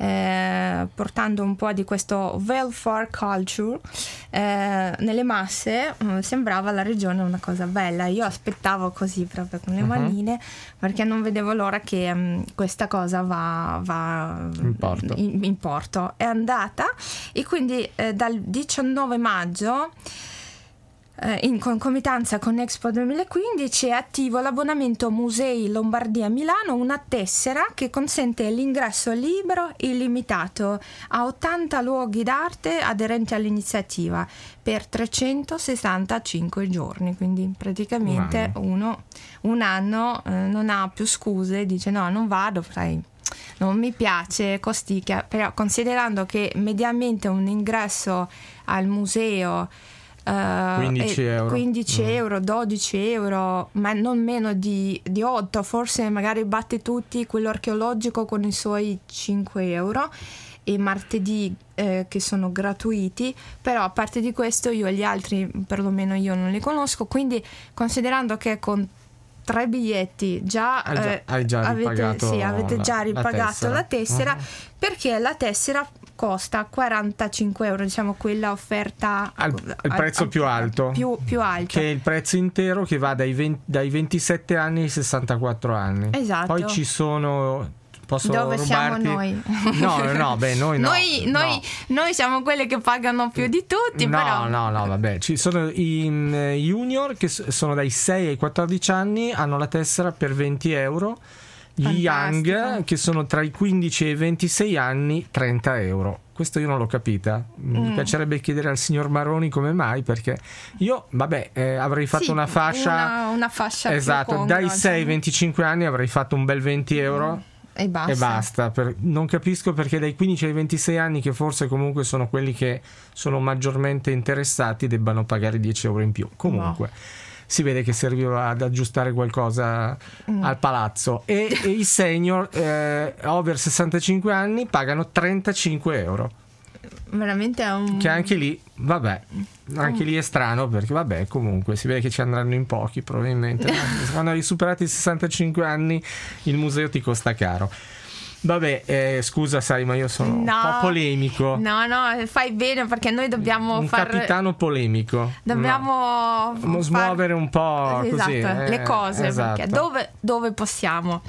eh, portando un po' di questo welfare culture eh, nelle masse, eh, sembrava alla regione una cosa bella. Io aspettavo così proprio con le uh-huh. manine, perché non vedevo l'ora che um, questa cosa va, va in, porto. In, in porto. È andata e quindi eh, dal diciannove maggio in concomitanza con Expo duemilaquindici è attivo l'abbonamento Musei Lombardia Milano, una tessera che consente l'ingresso libero e illimitato a ottanta luoghi d'arte aderenti all'iniziativa per trecentosessantacinque giorni, quindi praticamente un anno. uno un anno eh, non ha più scuse, dice no, non vado, sai, non mi piace, costicchia. Però considerando che mediamente un ingresso al museo quindici euro, quindici mm. euro, dodici euro, ma non meno di, di otto, forse magari batte tutti quello archeologico con i suoi cinque euro e martedì eh, che sono gratuiti, però a parte di questo io gli altri perlomeno io non li conosco, quindi considerando che con tre biglietti già, hai già, eh, hai già avete, ripagato sì, avete già la, ripagato la tessera, la tessera uh-huh. perché la tessera costa quarantacinque euro, diciamo quella offerta al, al prezzo al, più alto più, più alto, che è il prezzo intero che va dai, venti, dai ventisette anni ai sessantaquattro anni. Esatto. Poi ci sono, posso dove rubarti? siamo noi? No, no, beh, noi no. Noi, no. noi, noi siamo quelli che pagano più di tutti, no, però. No, no, vabbè. Ci sono i junior che sono dai sei ai quattordici anni, hanno la tessera per venti euro. Gli young che sono tra i quindici e i ventisei anni, trenta euro. Questo io non l'ho capita. Mi mm. piacerebbe chiedere al signor Maroni come mai, perché io, vabbè, eh, avrei fatto sì, una fascia. Una, una fascia esatto, più dai congrua, sei ai cioè. venticinque anni avrei fatto un bel venti euro. Mm. E basta, e basta. Per, non capisco perché dai quindici ai ventisei anni, che forse comunque sono quelli che sono maggiormente interessati, debbano pagare dieci euro in più. Comunque no. Si vede che serviva ad aggiustare qualcosa mm. al palazzo. E, e i senior eh, over sessantacinque anni pagano trentacinque euro. Veramente è un... Che anche lì, vabbè, anche lì è strano, perché vabbè, comunque si vede che ci andranno in pochi probabilmente. Quando hai superato i sessantacinque anni il museo ti costa caro. Vabbè, eh, scusa, sai, ma io sono No. un po' polemico. No, no, fai bene perché noi dobbiamo Un far... capitano polemico. Dobbiamo No. far- smuovere un po' esatto, così, eh, le cose, esatto. perché dove, dove possiamo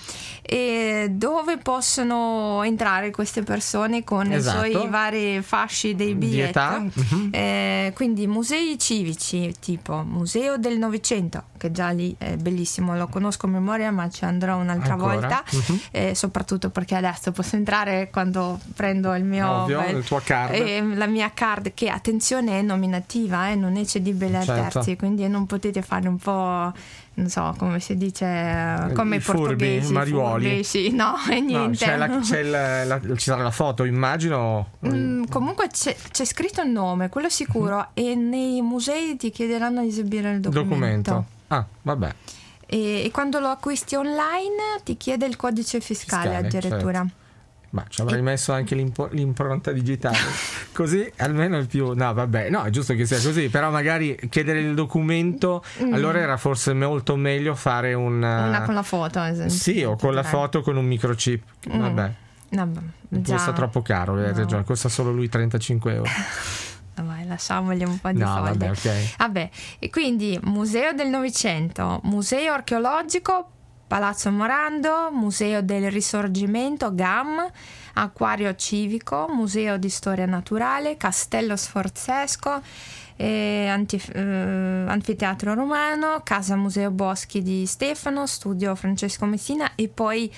e dove possono entrare queste persone con Esatto. i suoi vari fasci dei Di biglietti. età. Mhm. Eh, quindi musei civici tipo Museo del Novecento, che già lì è bellissimo, lo conosco a memoria ma ci andrò un'altra Ancora? volta, Mhm. eh, soprattutto perché adesso posso entrare quando prendo il mio Ovvio, il tuo card. eh, la mia card, che attenzione è nominativa, eh, non è cedibile a Certo. terzi, quindi non potete fare un po', non so come si dice, eh, come I i furbi, portoghesi, i mariuoli. furbi, sì, no, e No, niente. c'è la, c'è la- la- ci sarà la foto, immagino. Mm, comunque c'è, c'è scritto il nome, quello sicuro, e nei musei ti chiederanno di esibire il documento. Documento. Ah, vabbè. E, e quando lo acquisti online ti chiede il codice fiscale, Fiscale, addirittura. Ma ci avrei messo anche l'impo- l'impronta digitale, così almeno è più. No, vabbè, no, è giusto che sia così, però magari chiedere il documento, Mm. allora era forse molto meglio fare un. Una con la foto, ad esempio. Sì, o con la Dai. foto con un microchip. Mm. Vabbè, Vabbè, già. costa troppo caro, hai No. ragione, costa solo lui trentacinque euro. Vabbè, lasciamogli un po' di No, soldi. vabbè, ok. Vabbè, e quindi Museo del Novecento, Museo Archeologico, Palazzo Morando, Museo del Risorgimento, G A M, Acquario Civico, Museo di Storia Naturale, Castello Sforzesco, eh, anti- eh, Anfiteatro Romano, Casa Museo Boschi di Stefano, Studio Francesco Messina e poi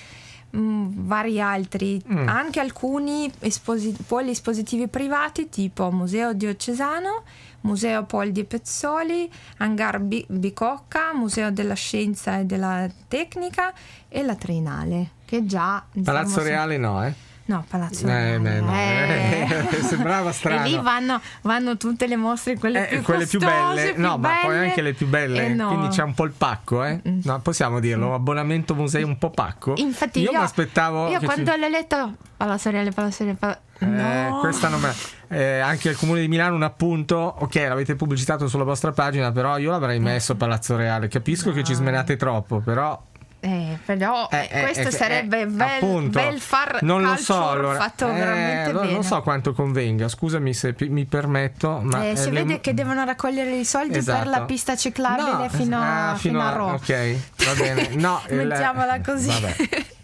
mh, vari altri, Mm. anche alcuni esposi- poli espositivi privati tipo Museo Diocesano, Museo Pol di Pezzoli, Hangar Bi- Bicocca, Museo della Scienza e della Tecnica e la Triennale, che già Palazzo diciamo, Reale no, eh? no, Palazzo Eh, Reale beh, no, eh. eh, sembrava strano. E lì vanno, vanno tutte le mostre, quelle Eh, più quelle più costose, belle, più no, ma poi belle. anche le più belle, Eh, no. quindi c'è un po' il pacco, eh? No, possiamo dirlo, abbonamento musei un po' pacco. Infatti io, io, mi aspettavo io che quando ci- l'ho letto Palazzo Reale, Palazzo Reale, Palazzo... Eh, no. questa non me eh, anche il comune di Milano un appunto, ok, l'avete pubblicitato sulla vostra pagina, però io l'avrei messo Palazzo Reale, capisco che ci smenate troppo, però Eh, però Eh, eh, questo eh, sarebbe eh, bel, appunto, bel far non lo calcio so, allora, fatto eh, veramente lo- bene. non so quanto convenga, scusami se pi- mi permetto, ma Eh, si eh, le- vede che devono raccogliere i soldi Esatto. per la pista ciclabile No, fino, ah, a, fino a Roma. ok, va bene. No, il- Mettiamola così. vabbè.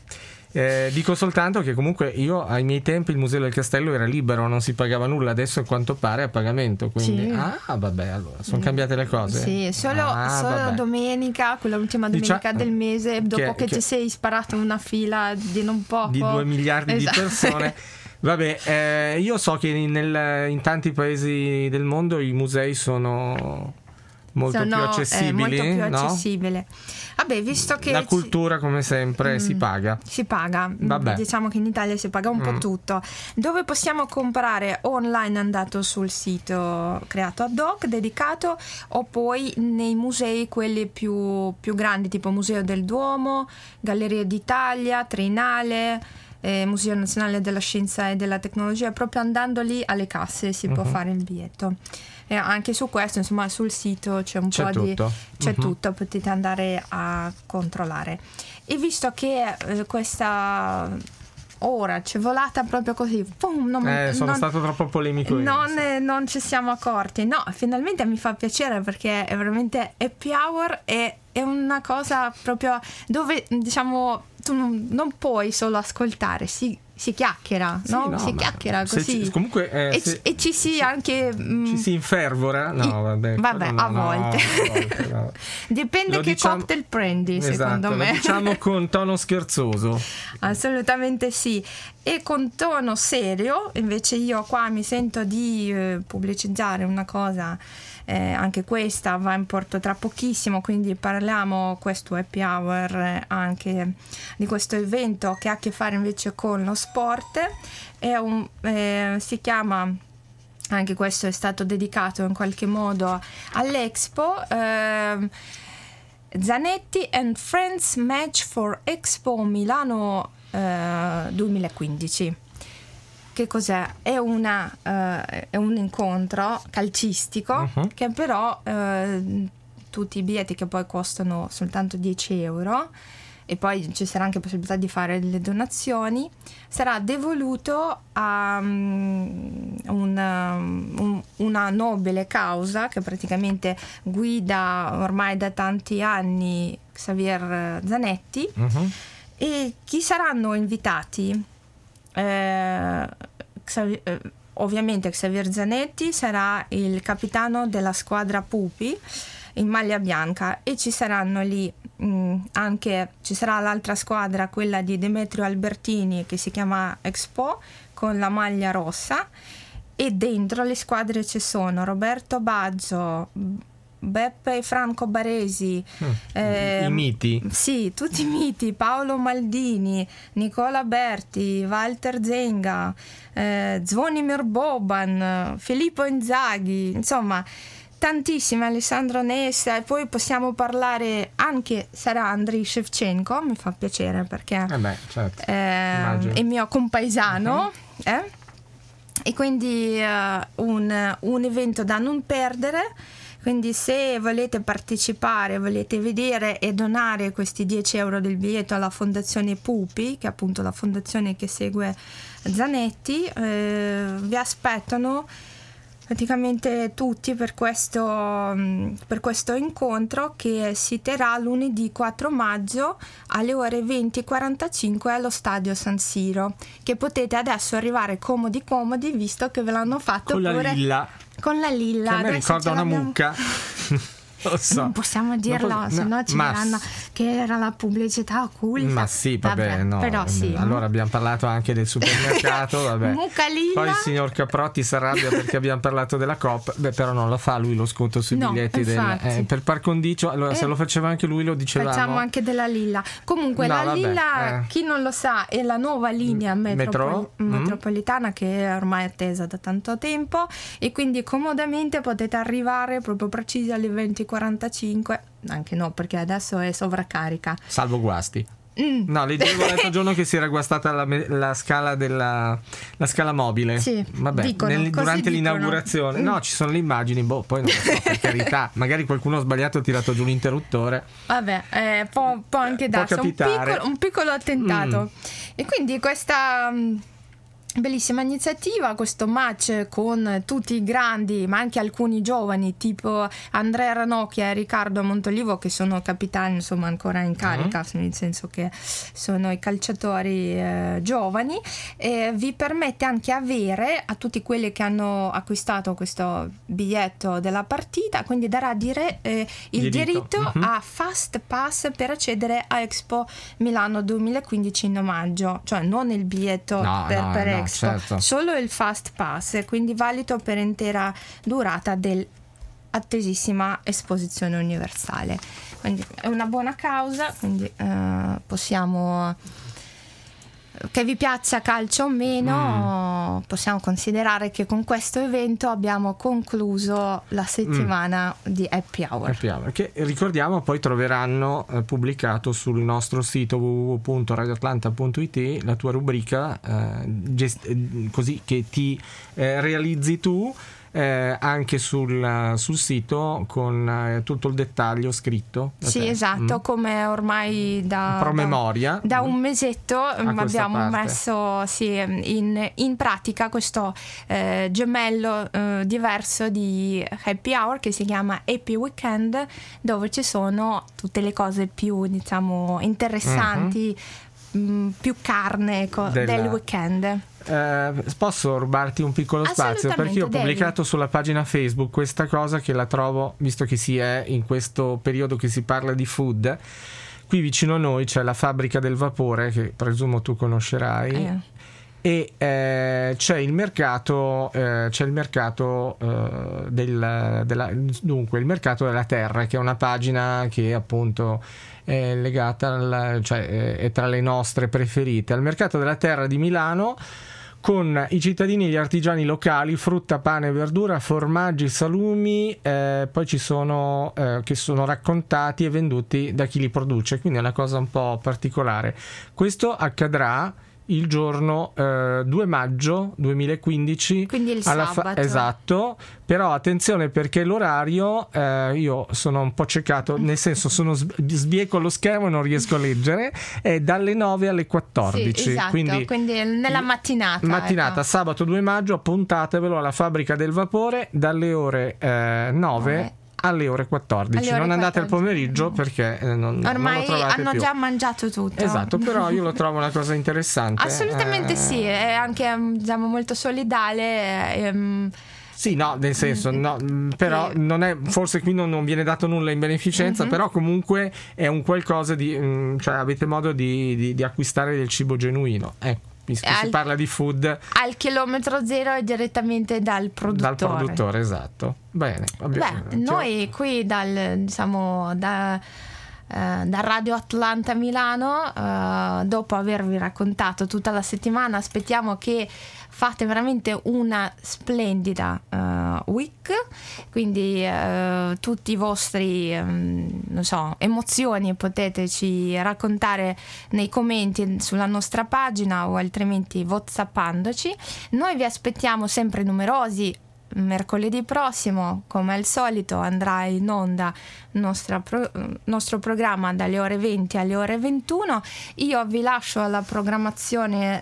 Eh, dico soltanto che comunque io ai miei tempi il Museo del Castello era libero, non si pagava nulla, adesso a quanto pare è a pagamento, quindi Sì. ah vabbè, allora sono cambiate le cose. Sì, solo, Ah, solo vabbè. domenica, quella ultima Dicia- domenica del mese, dopo che, che- ci sei sparato una fila di non poco. Di due miliardi Esatto. di persone. Vabbè, eh, io so che in, nel- in tanti paesi del mondo i musei sono molto Sono, più eh, accessibili, molto più no? accessibile. Vabbè, visto che La ci- cultura come sempre si paga. si paga, Vabbè. diciamo che in Italia si paga un po' Mm. tutto. Dove possiamo comprare online andato sul sito creato ad hoc, dedicato, o poi nei musei quelli più, più grandi, tipo Museo del Duomo, Galleria d'Italia, Triennale, eh, Museo Nazionale della Scienza e della Tecnologia, proprio andando lì alle casse si può Mhm. fare il biglietto. E anche su questo, insomma, sul sito c'è un C'è po' di tutto. c'è Mhm. tutto, potete andare a controllare. E visto che eh, questa ora c'è volata proprio così, pum, non, Eh, sono non- stato troppo polemico io, non, sì. eh, non ci siamo accorti. No, finalmente mi fa piacere perché è veramente happy hour e è una cosa proprio dove, diciamo, tu non, non puoi solo ascoltare, si, si chiacchiera, Sì, no? no, si ma chiacchiera se così. ci- comunque, eh, e, se- ci- e ci si anche mm, Ci si infervora? No, I- vabbè. vabbè, quello no, a no, volte. a volte, no. dipende Lo che diciamo- cocktail prendi, secondo Esatto, lo me. diciamo con tono scherzoso. Assolutamente sì. E con tono serio, invece io qua mi sento di eh, pubblicizzare una cosa, eh, anche questa va in porto tra pochissimo, quindi parliamo questo happy hour eh, anche di questo evento che ha a che fare invece con lo sport. È un, eh, si chiama, anche questo è stato dedicato in qualche modo all'Expo, ehm, Zanetti and Friends Match for Expo Milano eh, duemilaquindici. Che cos'è? È, una, eh, è un incontro calcistico Mhm. che però eh, tutti i biglietti, che poi costano soltanto dieci euro, e poi ci sarà anche possibilità di fare delle donazioni, sarà devoluto a um, una, un, una nobile causa che praticamente guida ormai da tanti anni Xavier Zanetti. Uh-huh. E chi saranno invitati? Eh, Xavier, eh, ovviamente Xavier Zanetti sarà il capitano della squadra Pupi in maglia bianca, e ci saranno lì mh, anche ci sarà l'altra squadra, quella di Demetrio Albertini, che si chiama Expo, con la maglia rossa, e dentro le squadre ci sono Roberto Baggio, Beppe e Franco Baresi, mm, eh, i miti, sì, tutti i miti, Paolo Maldini, Nicola Berti, Walter Zenga, eh, Zvonimir Boban, Filippo Inzaghi, insomma tantissime, Alessandro Nessa, e poi possiamo parlare anche, sarà Andriy Shevchenko, mi fa piacere perché eh beh, certo, eh, è mio compaesano, uh-huh. eh? E quindi uh, un, un evento da non perdere. Quindi se volete partecipare, volete vedere e donare questi dieci euro del biglietto alla Fondazione Pupi, che è appunto la fondazione che segue Zanetti, eh, vi aspettano praticamente tutti per questo, per questo incontro, che si terrà lunedì quattro maggio alle ore venti e quarantacinque allo stadio San Siro, che potete adesso arrivare comodi comodi, visto che ve l'hanno fatto con pure la lilla. Con la lilla. Che a me ricorda una mucca. Lo so. Non possiamo dirlo, no, se no ci ma diranno che era la pubblicità occulta. Ma sì, vabbè, vabbè no. Però sì. Allora abbiamo parlato anche del supermercato, vabbè. Mucalilla. Poi il signor Caprotti si arrabbia perché abbiamo parlato della Coop. Beh, però non la fa lui lo sconto sui no, biglietti del, eh, per par condicio. Allora, eh, se lo faceva anche lui, lo dicevamo. Facciamo anche della Lilla. Comunque, no, la vabbè, Lilla, eh. chi non lo sa, è la nuova linea metropol- Metro? metropolitana mm. che è ormai attesa da tanto tempo, e quindi comodamente potete arrivare proprio precisi alle venti e quarantacinque. Anche no, perché adesso è sovraccarica. Salvo guasti. Mm. No, leggevo l'altro giorno che si era guastata la, la scala della la scala mobile. Sì, vabbè, dicono, nel, durante dicono. l'inaugurazione. Mm. No, ci sono le immagini, boh, poi non lo so, per carità. Magari qualcuno ha sbagliato, ha tirato giù l'interruttore. Vabbè, eh, può, può anche darsi un piccolo, un piccolo attentato. Mm. E quindi questa bellissima iniziativa, questo match con tutti i grandi, ma anche alcuni giovani, tipo Andrea Ranocchia e Riccardo Montolivo, che sono capitani, insomma, ancora in carica, uh-huh. nel senso che sono i calciatori eh, giovani, e vi permette anche avere a tutti quelli che hanno acquistato questo biglietto della partita, quindi darà dire eh, il diritto, diritto uh-huh. a Fast Pass per accedere a Expo Milano duemilaquindici in omaggio, cioè non il biglietto no, per, no, per no. Expo, certo. Solo il Fast Pass, quindi valido per intera durata dell'attesissima esposizione universale. Quindi è una buona causa, quindi eh, possiamo, che vi piaccia calcio o meno, mm. possiamo considerare che con questo evento abbiamo concluso la settimana mm. di Happy Hour. Happy Hour, che ricordiamo poi troveranno eh, pubblicato sul nostro sito w w w punto radio atlanta punto i t la tua rubrica eh, gest- eh, così che ti eh, realizzi tu. Eh, anche sul, sul sito con eh, tutto il dettaglio scritto. Sì, te. esatto, mm. come ormai da, promemoria da, da un mesetto abbiamo parte. messo sì, in, in pratica questo eh, gemello eh, diverso di Happy Hour che si chiama Happy Weekend, dove ci sono tutte le cose più, diciamo, interessanti, mm-hmm. mh, più carne ecco, Della... del weekend. Eh, posso rubarti un piccolo spazio, perché io ho pubblicato devi. sulla pagina Facebook questa cosa che la trovo, visto che si è in questo periodo che si parla di food, qui vicino a noi c'è la fabbrica del vapore che presumo tu conoscerai eh. e eh, c'è il mercato eh, c'è il mercato eh, del, della, dunque il mercato della terra, che è una pagina che appunto è legata al, cioè è tra le nostre preferite, al mercato della terra di Milano, con i cittadini e gli artigiani locali, frutta, pane, verdura, formaggi, salumi, eh, poi ci sono eh, che sono raccontati e venduti da chi li produce, quindi è una cosa un po' particolare. Questo accadrà il giorno eh, due maggio duemilaquindici, quindi il alla sabato. Fa- esatto, però attenzione perché l'orario eh, io sono un po' ceccato, nel senso sono sbieco lo schermo e non riesco a leggere, è dalle nove alle quattordici, sì, esatto, quindi, quindi nella mattinata mattinata ecco. Sabato due maggio, appuntatevelo alla Fabbrica del Vapore dalle ore eh, nove eh. alle ore quattordici. Alle ore non andate al quattordici. pomeriggio perché eh, non, ormai non lo trovate hanno più. già mangiato tutto. Esatto, però io lo trovo una cosa interessante. Assolutamente eh... sì, è anche diciamo molto solidale. Ehm... Sì, no, nel senso, no, però sì. non è, forse qui non, non viene dato nulla in beneficenza, mm-hmm. però comunque è un qualcosa di, cioè avete modo di, di, di acquistare del cibo genuino, ecco. Visto che al, si parla di food al chilometro zero e direttamente dal produttore. Dal produttore, esatto. Bene. Vabbè, Beh, noi qui dal diciamo da, eh, da Radio Atlanta Milano, eh, dopo avervi raccontato tutta la settimana, aspettiamo che fate veramente una splendida uh, week, quindi uh, tutti i vostri um, non so, emozioni poteteci raccontare nei commenti sulla nostra pagina o altrimenti whatsappandoci. Noi vi aspettiamo sempre numerosi. Mercoledì prossimo, come al solito, andrà in onda il nostro, pro- nostro programma dalle ore venti alle ore ventuno. Io vi lascio alla programmazione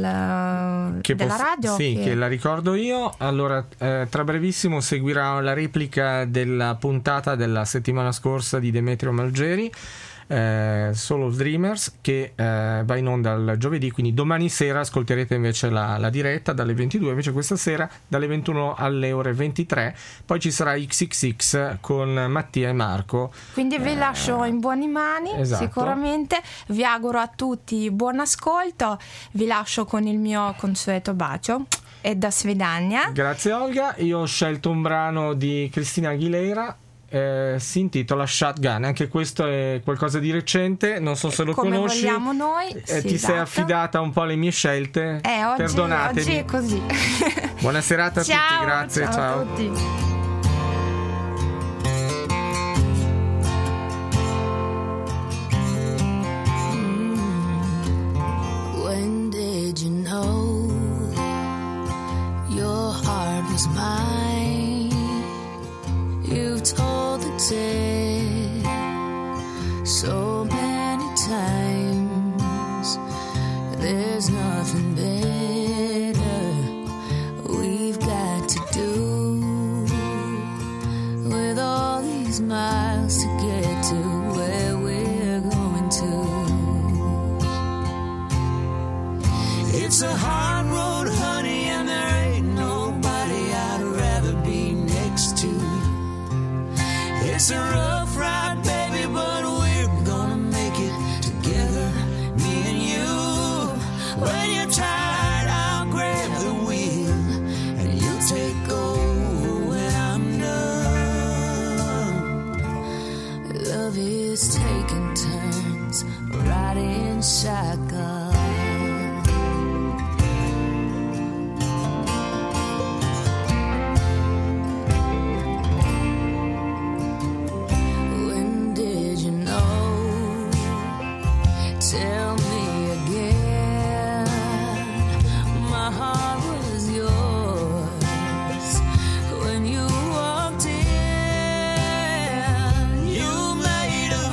del, che della posso, radio. Sì, che... che la ricordo io. Allora, eh, tra brevissimo seguirà la replica della puntata della settimana scorsa di Demetrio Malgeri, Eh, Soul of Dreamers, che eh, va in onda il giovedì, quindi domani sera ascolterete invece la, la diretta dalle ventidue, invece questa sera dalle ventuno alle ore ventitré. Poi ci sarà X X X con Mattia e Marco, quindi vi eh, lascio in buone mani, esatto. Sicuramente vi auguro a tutti buon ascolto, vi lascio con il mio consueto bacio e da svedagna. Grazie Olga. Io ho scelto un brano di Cristina Aguilera, Eh, si intitola Shotgun, anche questo è qualcosa di recente, non so se lo come conosci. Vogliamo noi, eh, sì, ti esatto. sei affidata un po' alle mie scelte, eh, oggi, perdonatemi. oggi è così. Buona serata a ciao, tutti, grazie, ciao, ciao. a tutti. When did you know your heart was mine? You've told the tale so many times. There's nothing better we've got to do with all these miles to get to where we're going to. It's a hard road, honey, and there ain't nobody I'd rather be next to. It's a rough ride, baby, but we're gonna make it together, me and you. When you're tired, I'll grab the wheel and you'll take over when I'm done. Love is taking turns, riding shotgun. Tell me again, my heart was yours when you walked in. You made a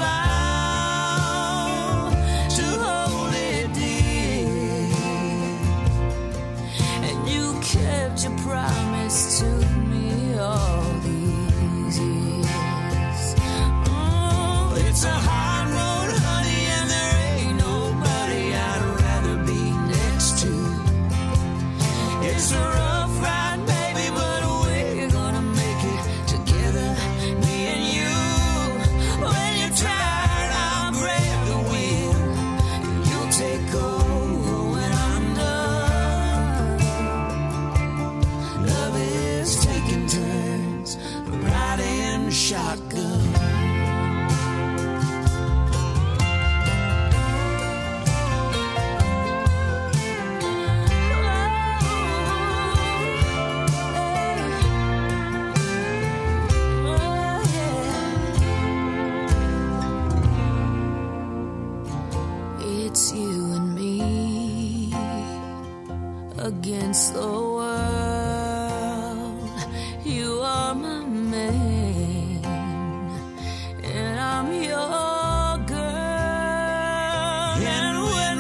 vow to hold it dear, and you kept your promise to me all these years. Oh, it's a hard road, honey, and there it's a rough ride, baby, but we're gonna make it together, me and you. When you're tired, I'll grab the wheel and you'll take over when I'm done. Love is taking turns, riding shotgun. It's you and me And when